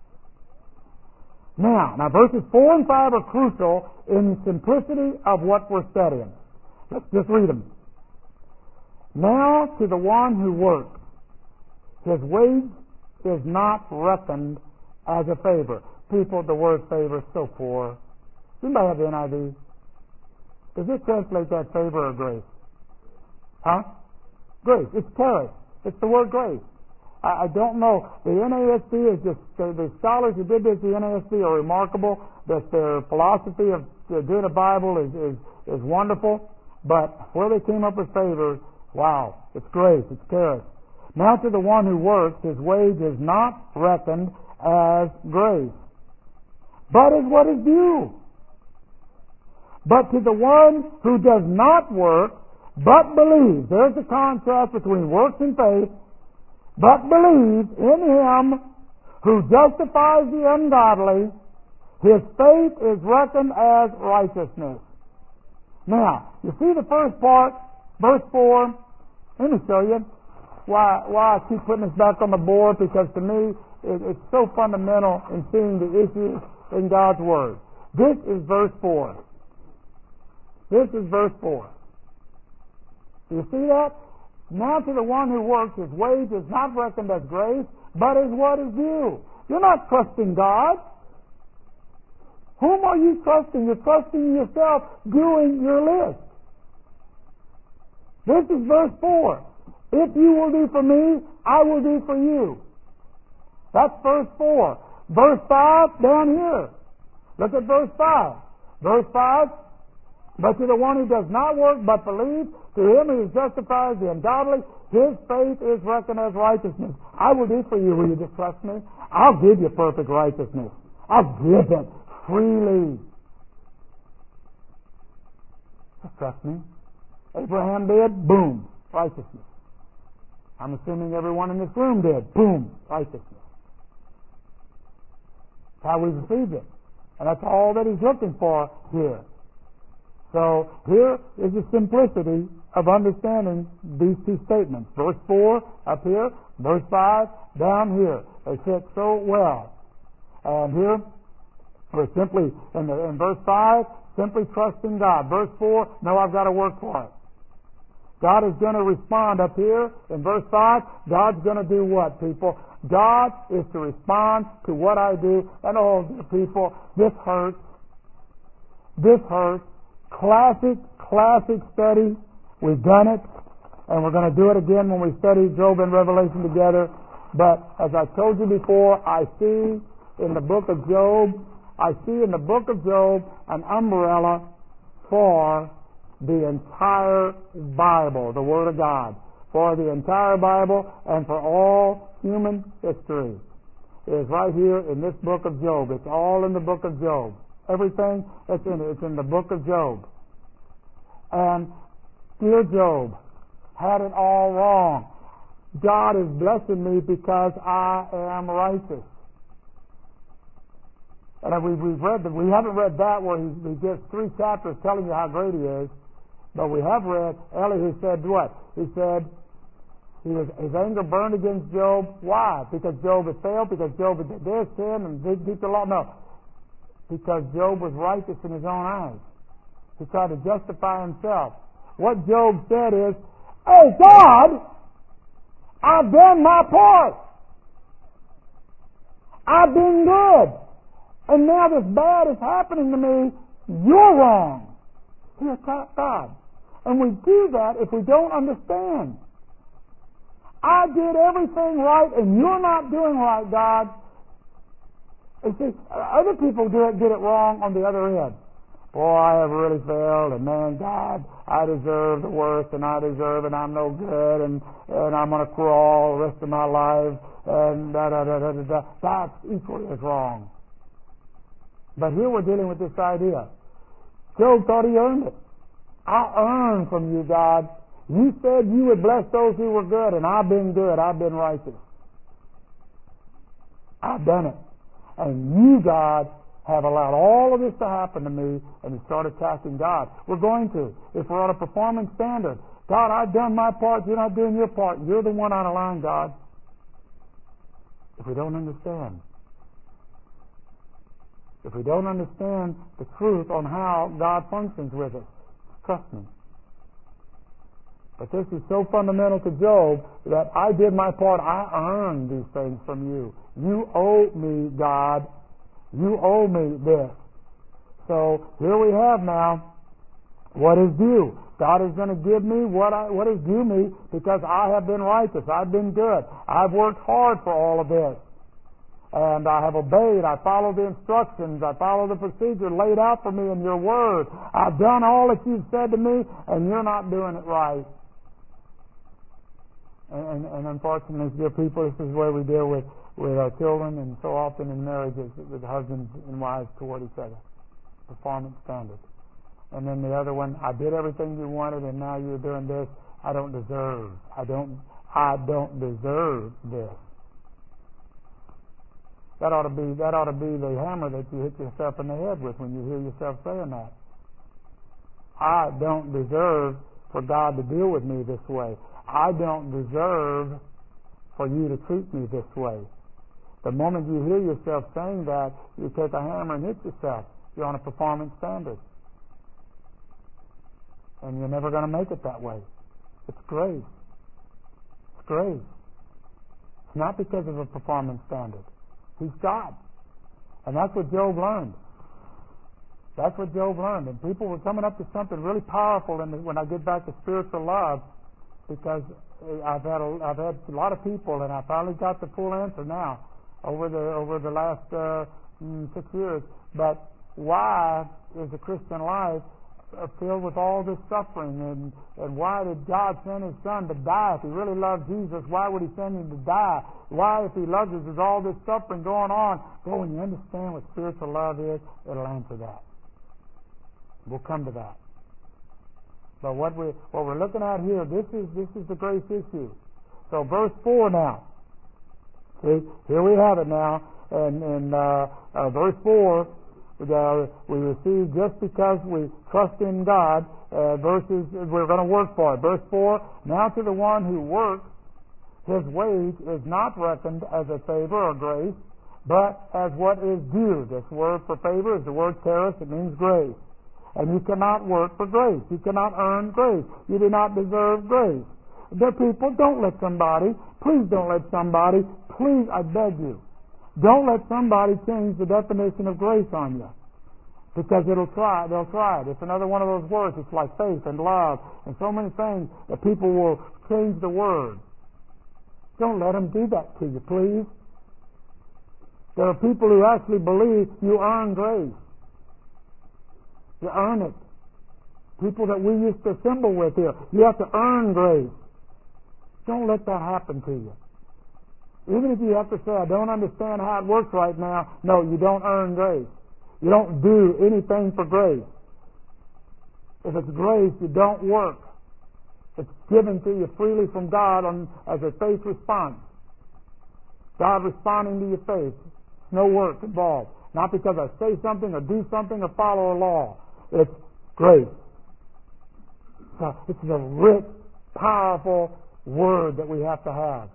Now, now verses four and five are crucial in the simplicity of what we're studying. Let's just read them. Now to the one who works, his wage is not reckoned as a favor. People, the word favor is so poor. Anybody have the N I V? Does it translate that favor or grace? Huh? Grace. It's charis. It's the word grace. I, I don't know. The N A S B is just, the, the scholars who did this, the N A S B are remarkable. That their philosophy of uh, doing the Bible is, is, is wonderful. But where they came up with favor, wow, it's grace. It's charis. Now to the one who works, his wage is not reckoned as grace, but as what is due. But to the one who does not work, but believes, there's the contrast between works and faith, but believes in him who justifies the ungodly, his faith is reckoned as righteousness. Now, you see the first part, verse four, let me show you why, why I keep putting this back on the board, because to me, it, it's so fundamental in seeing the issues in God's Word. This is verse four. This is verse four. Do you see that? Now to the one who works, his wage is not reckoned as grace, but as what is due. You're not trusting God. Whom are you trusting? You're trusting yourself doing your list. This is verse four. If you will do for me, I will do for you. That's verse four. Verse five, down here. Look at verse five. Verse five, but to the one who does not work but believes, to him who justifies the ungodly, his faith is reckoned as righteousness. I will do for you. Will you just trust me? I'll give you perfect righteousness. I'll give it freely. Just trust me. Abraham did, boom, righteousness. I'm assuming everyone in this room did, boom, righteousness. That's how we received it. And that's all that he's looking for here. So here is the simplicity of understanding these two statements. Verse four up here, verse five down here. They fit so well. And here we're simply, in, the, in verse five, simply trusting God. Verse four, no, I've got to work for it. God is going to respond up here in verse five. God's going to do what, people? God is to respond to what I do. And oh, people, this hurts. This hurts. Classic, classic study. We've done it, and we're going to do it again when we study Job and Revelation together. But as I told you before, I see in the book of Job, I see in the book of Job an umbrella for the entire Bible, the Word of God, for the entire Bible and for all human history. It is right here in this book of Job. It's all in the book of Job. Everything that's in it, it's in the book of Job. And dear Job, had it all wrong. God is blessing me because I am righteous. And we, we've read that. We haven't read that where he, he gives three chapters telling you how great he is. But we have read Elihu said what? He said he was, his anger burned against Job. Why? Because Job had failed? Because Job had did this, sin, and did keep the law? No. Because Job was righteous in his own eyes. He tried to justify himself. What Job said is, hey, God, I've done my part. I've been good. And now this bad is happening to me. You're wrong. He attacked God. And we do that if we don't understand. I did everything right and you're not doing right, God. You see, other people do it, get it wrong on the other end. Boy, I have really failed, and man, God, I deserve the worst, and I deserve it, and I'm no good, and, and I'm going to crawl the rest of my life, and da da da da da da. That's equally as wrong. But here we're dealing with this idea. Job thought he earned it. I earned from you, God. You said you would bless those who were good, and I've been good. I've been righteous. I've done it. And you, God, have allowed all of this to happen to me, and you start attacking God. We're going to. If we're on a performance standard, God, I've done my part, you're not doing your part. You're the one out of line, God. If we don't understand. If we don't understand the truth on how God functions with us, trust me. But this is so fundamental to Job that I did my part. I earned these things from you. You owe me, God. You owe me this. So here we have now what is due. God is going to give me what I, what is due me because I have been righteous. I've been good. I've worked hard for all of this. And I have obeyed. I follow the instructions. I follow the procedure laid out for me in your word. I've done all that you've said to me, and you're not doing it right. And, and, and unfortunately, dear people, this is where we deal with, with our children and so often in marriages with husbands and wives toward each other. Performance standard. And then the other one, I did everything you wanted and now you're doing this. I don't deserve. I don't, I don't deserve this. That ought to be that ought to be the hammer that you hit yourself in the head with when you hear yourself saying that. I don't deserve for God to deal with me this way. I don't deserve for you to treat me this way. The moment you hear yourself saying that, you take a hammer and hit yourself. You're on a performance standard. And you're never going to make it that way. It's grace. It's grace. It's not because of a performance standard. He's God. And that's what Job learned. That's what Job learned. And people were coming up to something really powerful in the, when I get back to spiritual love, because I've had a, I've had a lot of people, and I finally got the full answer now over the over the last uh, mm, six years. But why is the Christian life filled with all this suffering, and and why did God send His Son to die? If He really loved Jesus, why would He send Him to die? Why, if He loves us, is all this suffering going on? Well, when you understand what spiritual love is, it'll answer that. We'll come to that. But what we what we're looking at here, this is this is the grace issue. So verse four now. See, here we have it now, and and uh, uh, verse four. Uh, we receive just because we trust in God. Uh, verses we're going to work for it. Verse four. Now to the one who works, his wage is not reckoned as a favor or grace, but as what is due. This word for favor is the word charis. It means grace. And you cannot work for grace. You cannot earn grace. You do not deserve grace. The people, don't let somebody, please don't let somebody, please, I beg you, don't let somebody change the definition of grace on you. Because it'll try, they'll try it. It's another one of those words. It's like faith and love and so many things that people will change the word. Don't let them do that to you, please. There are people who actually believe you earn grace. You earn it. People that we used to assemble with here, you have to earn grace. Don't let that happen to you. Even if you have to say, I don't understand how it works right now. No, you don't earn grace. You don't do anything for grace. If it's grace, you don't work. It's given to you freely from God on, as a faith response. God responding to your faith. No work involved. Not because I say something or do something or follow a law. It's grace. So it's a rich, powerful word that we have to have.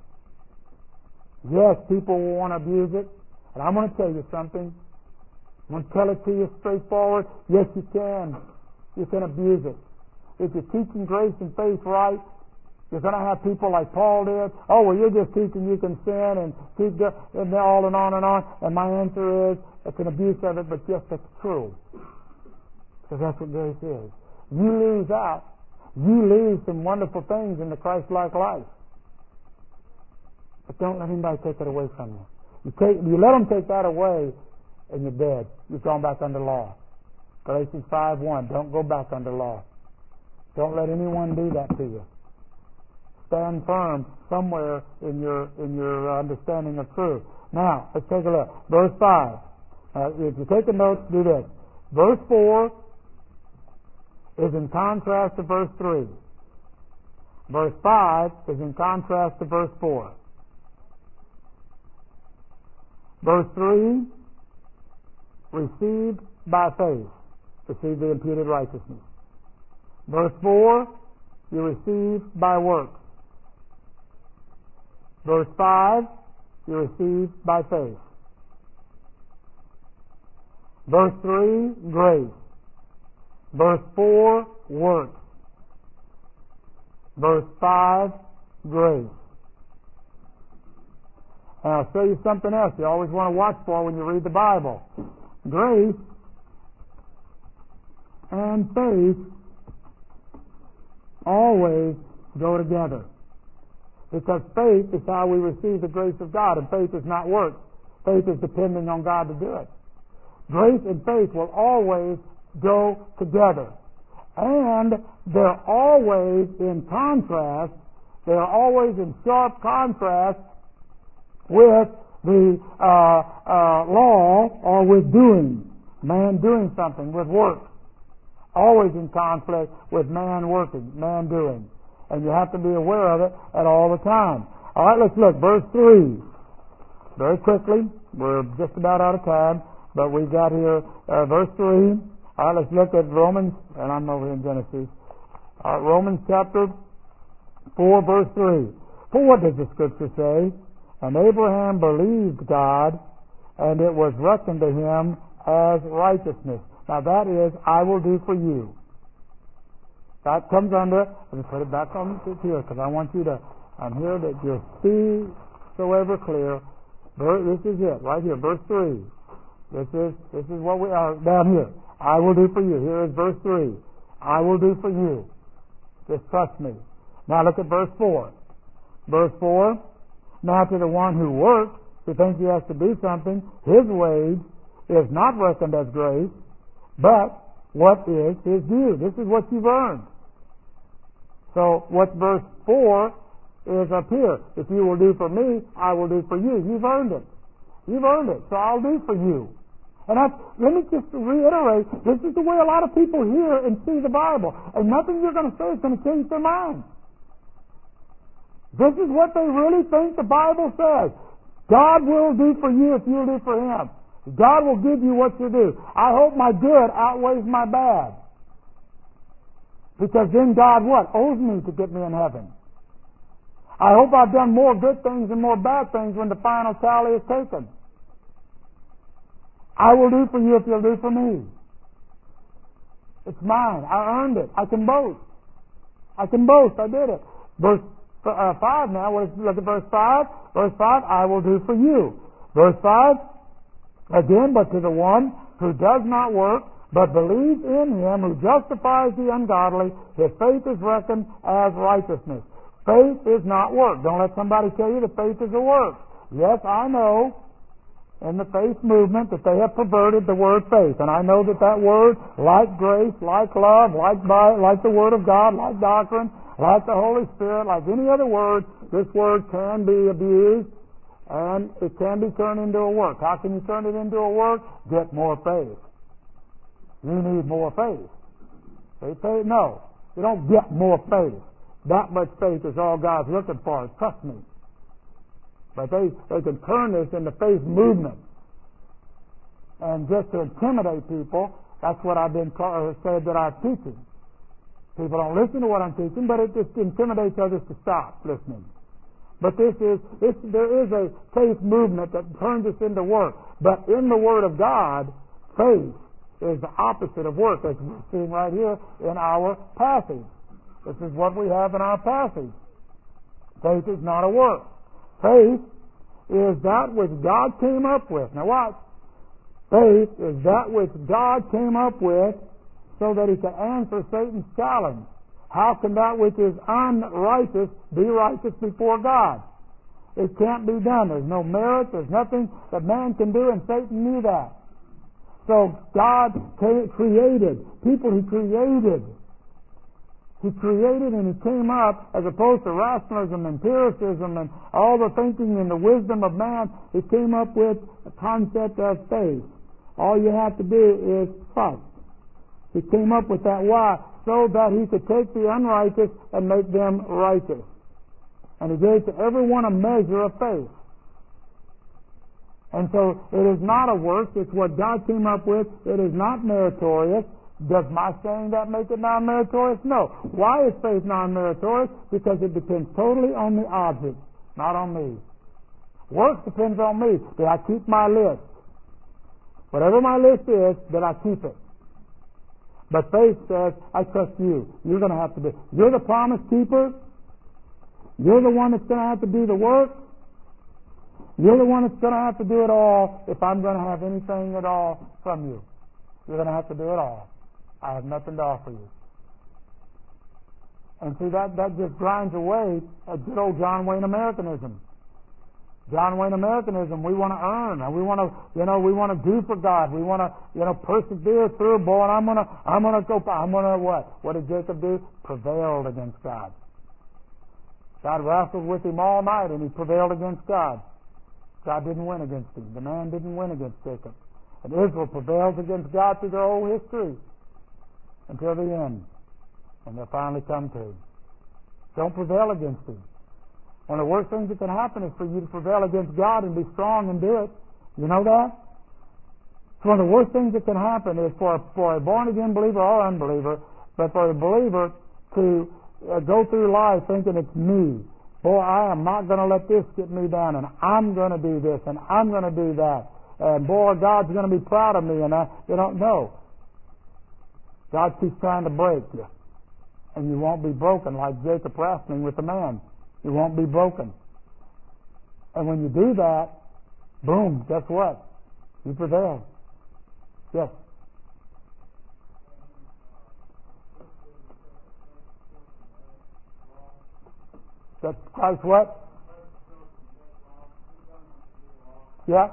Yes, people will want to abuse it. And I'm going to tell you something. I'm going to tell it to you straightforward. Yes, you can. You can abuse it. If you're teaching grace and faith right, you're going to have people like Paul did. Oh, well, you're just teaching you can sin and keep the, and all and on and on. And my answer is, it's an abuse of it, but yes, that's true. Because that's what grace is. You lose out. You lose some wonderful things in the Christ-like life. But don't let anybody take it away from you. You, take, you let them take that away, and you're dead. You've gone back under law. Galatians five one. Don't go back under law. Don't let anyone do that to you. Stand firm somewhere in your in your understanding of truth. Now, let's take a look. Verse five. Uh, if you take a note, do this. Verse four is in contrast to verse three. Verse five is in contrast to verse four. Verse three, received by faith, receive the imputed righteousness. Verse four, you receive by works. Verse five, you receive by faith. Verse three, grace. Verse four, works. Verse five, grace. And I'll show you something else you always want to watch for when you read the Bible. Grace and faith always go together. Because faith is how we receive the grace of God, and faith is not works. Faith is depending on God to do it. Grace and faith will always go together. And they're always in contrast, they're always in sharp contrast with the uh, uh, law or with doing. Man doing something, with work. Always in conflict with man working, man doing. And you have to be aware of it at all the time. All right, let's look. Verse three. Very quickly. We're just about out of time. But we got here uh, verse three. All right, let's look at Romans. And I'm over here in Genesis. All right, Romans chapter four, verse three. For what does the Scripture say? And Abraham believed God, and it was reckoned to him as righteousness. Now that is, I will do for you. That comes under, let me put it back on here because I want you to, I'm here that you'll see so ever clear. This is it, right here, verse three. This is, this is what we are down here. I will do for you. Here is verse three. I will do for you. Just trust me. Now look at verse four. Verse four, now to the one who works, who thinks he has to do something, his wage is not reckoned as grace, but what is his due? This is what you've earned. So what verse four is up here. If you will do for me, I will do for you. You've earned it. You've earned it. So I'll do for you. And I, let me just reiterate, this is the way a lot of people hear and see the Bible. And nothing you're going to say is going to change their mind. This is what they really think the Bible says. God will do for you if you'll do for Him. God will give you what you do. I hope my good outweighs my bad. Because then God what? Owes me to get me in heaven. I hope I've done more good things than more bad things when the final tally is taken. I will do for you if you'll do for me. It's mine. I earned it. I can boast. I can boast. I did it. Verse uh, five now. Let's look at verse five. Verse five, I will do for you. Verse five, again, but to the one who does not work, but believes in Him who justifies the ungodly, his faith is reckoned as righteousness. Faith is not work. Don't let somebody tell you that faith is a work. Yes, I know in the faith movement that they have perverted the word faith. And I know that that word, like grace, like love, like by, like the Word of God, like doctrine, like the Holy Spirit, like any other word, this word can be abused and it can be turned into a work. How can you turn it into a work? Get more faith. You need more faith. They say, no, you don't get more faith. That much faith is all God's looking for. Trust me. But they, they can turn this into faith movement. And just to intimidate people, that's what I've been called, said that I'm teaching. People don't listen to what I'm teaching, but it just intimidates others to stop listening. But this is, this, there is a faith movement that turns us into work. But in the Word of God, faith is the opposite of work, as we're seeing right here in our passage. This is what we have in our passage. Faith is not a work. Faith is that which God came up with. Now watch. Faith is that which God came up with so that He can answer Satan's challenge. How can that which is unrighteous be righteous before God? It can't be done. There's no merit. There's nothing that man can do, and Satan knew that. So God created. People He created. He created and He came up, as opposed to rationalism, empiricism, and all the thinking and the wisdom of man, He came up with a concept of faith. All you have to do is trust. He came up with that. Why? So that He could take the unrighteous and make them righteous. And He gave to everyone a measure of faith. And so it is not a work. It's what God came up with. It is not meritorious. Does my saying that make it non-meritorious? No. Why is faith non-meritorious? Because it depends totally on the object, not on me. Work depends on me. Did I keep my list? Whatever my list is, did I keep it? But faith says, I trust you. You're going to have to do. You're the promise keeper. You're the one that's going to have to do the work. You're the one that's going to have to do it all if I'm going to have anything at all from you. You're going to have to do it all. I have nothing to offer you. And see, that, that just grinds away at good old John Wayne Americanism. John Wayne Americanism, we want to earn, and we want to, you know, we want to do for God. We want to, you know, persevere through, boy, and I'm going to, I'm going to go, I'm going to what? What did Jacob do? Prevailed against God. God wrestled with him all night, and he prevailed against God. God didn't win against him. The man didn't win against Jacob. And Israel prevails against God through their whole history until the end, and they'll finally come to Him. Don't prevail against Him. One of the worst things that can happen is for you to prevail against God and be strong and do it. You know that? It's one of the worst things that can happen is for a, for a born-again believer or unbeliever, but for a believer to uh, go through life thinking it's me. Boy, I am not going to let this get me down, and I'm going to do this, and I'm going to do that. And boy, God's going to be proud of me, and I, you don't know. God keeps trying to break you. and you won't be broken like Jacob wrestling with the man. You won't be broken. And when you do that, boom, guess what? You prevail. Yes. That's Christ what? Yeah.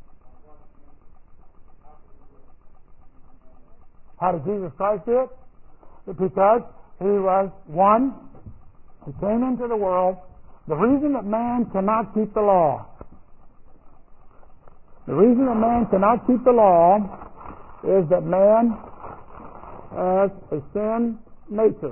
How did Jesus Christ do it? Because he was one, he came into the world. The reason that man cannot keep the law, the reason that man cannot keep the law is that man has a sin nature.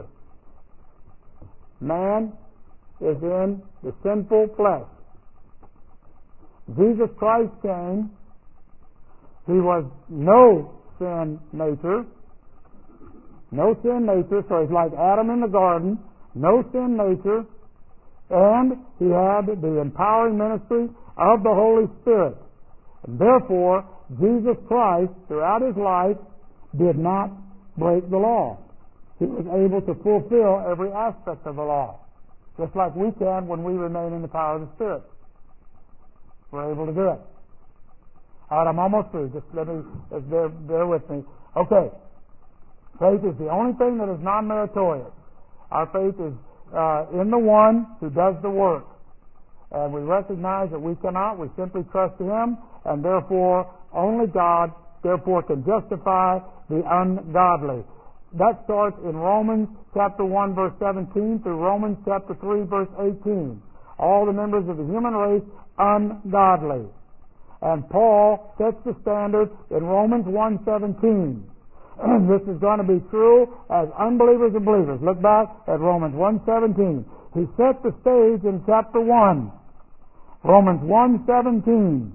Man is in the sinful flesh. Jesus Christ came. He was no sin nature. No sin nature, so he's like Adam in the garden. No sin nature. And he had the empowering ministry of the Holy Spirit. And therefore, Jesus Christ, throughout his life, did not break the law. He was able to fulfill every aspect of the law. Just like we can when we remain in the power of the Spirit. We're able to do it. All right, I'm almost through. Just let me, bear, bear with me. Okay. Faith is the only thing that is non-meritorious. Our faith is uh, in the one who does the work. And we recognize that we cannot. We simply trust him, and therefore only God therefore can justify the ungodly. That starts in Romans chapter one verse seventeen through Romans chapter three verse eighteen. All the members of the human race ungodly. And Paul sets the standard in Romans one seventeen. And this is going to be true as unbelievers and believers. Look back at Romans one seventeen. He set the stage in chapter one. Romans one seventeen.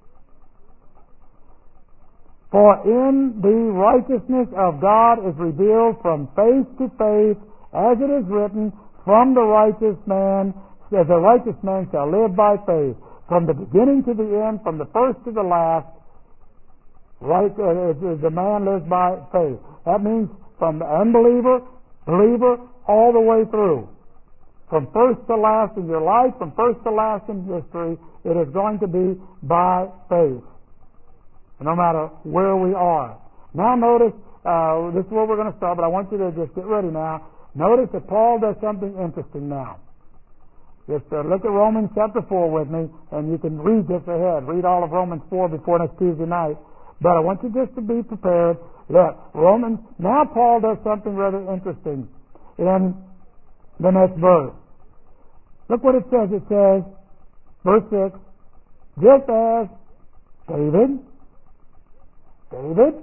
For in the righteousness of God is revealed from faith to faith, as it is written, from the righteous man, the righteous man shall live by faith. From the beginning to the end, from the first to the last, right, uh, the man lives by faith. That means from the unbeliever, believer, all the way through. From first to last in your life, from first to last in history, it is going to be by faith. No matter where we are. Now notice, uh, this is where we're going to start, but I want you to just get ready now. Notice that Paul does something interesting now. Just uh, look at Romans chapter four with me, and you can read this ahead. Read all of Romans four before next Tuesday night. But I want you just to be prepared. Look, Romans, now Paul does something rather interesting in the next verse. Look what it says. It says, verse six, just as David, David,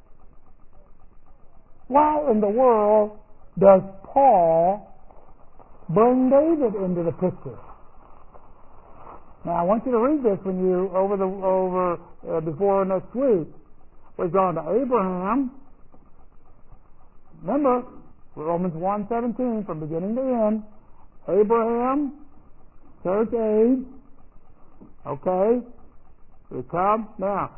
why in the world does Paul bring David into the picture? Now I want you to read this when you over the over uh, before next week. We've gone to Abraham. Remember Romans one seventeen from beginning to end. Abraham, church age. Okay, we come now.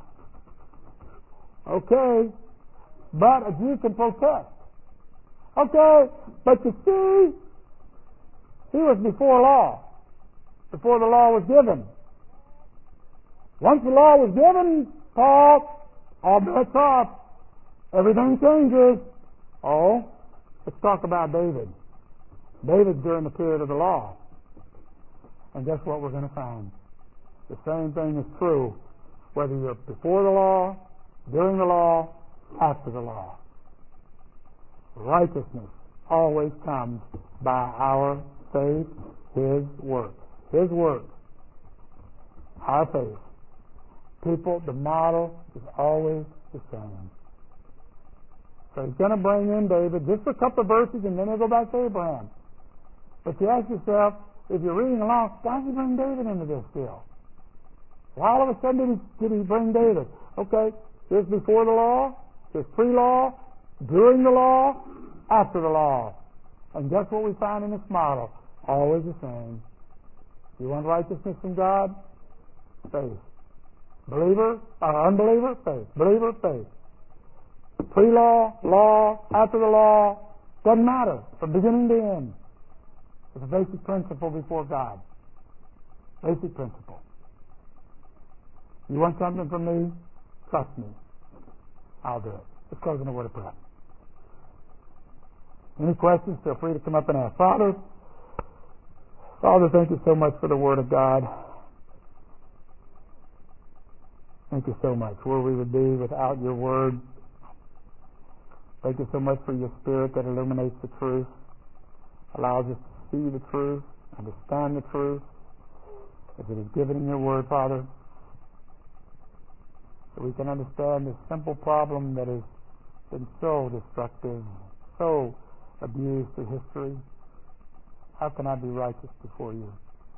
Okay, but a Jew can protest. Okay, but you see, he was before law. Before the law was given. Once the law was given, Paul, all bets off. Everything changes. Oh, let's talk about David. David during the period of the law. And guess what we're going to find? The same thing is true whether you're before the law, during the law, after the law. Righteousness always comes by our faith, his work. His work. Our faith. People, the model is always the same. So he's going to bring in David just for a couple of verses, and then he'll go back to Abraham. But you ask yourself, if you're reading along, why did he bring David into this deal? Why all of a sudden did he, did he bring David? Okay, here's before the law, here's pre-law, during the law, after the law. And guess what we find in this model? Always the same. You want righteousness from God? Faith. Believer or unbeliever? Faith. Believer? Faith. Pre-law, law, after the law, Doesn't matter. From beginning to end. It's a basic principle before God. Basic principle. You want something from me? Trust me. I'll do it. Let's close in a word of prayer. Any questions? Feel free to come up and ask. Father, Father, thank you so much for the Word of God. Thank you so much. Where we would be without your Word. Thank you so much for your Spirit that illuminates the truth, allows us to see the truth, understand the truth, as it is given in your Word, Father, so we can understand this simple problem that has been so destructive, so abused through history. How can I be righteous before you?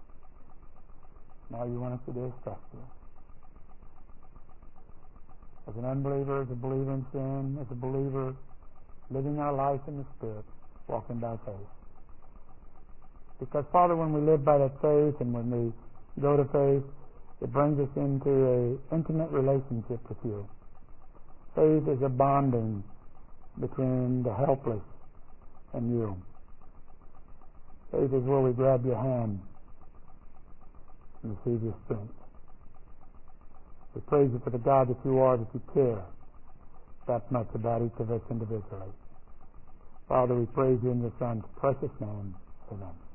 Now you want us to do is trust you. As an unbeliever, as a believer in sin, as a believer living our life in the Spirit, walking by faith. Because, Father, when we live by that faith and when we go to faith, it brings us into an intimate relationship with you. Faith is a bonding between the helpless and you. Faith is where we grab your hand and receive your strength. We praise you for the God that you are, that you care that much about each of us individually. Father, we praise you in your Son's precious name. Amen.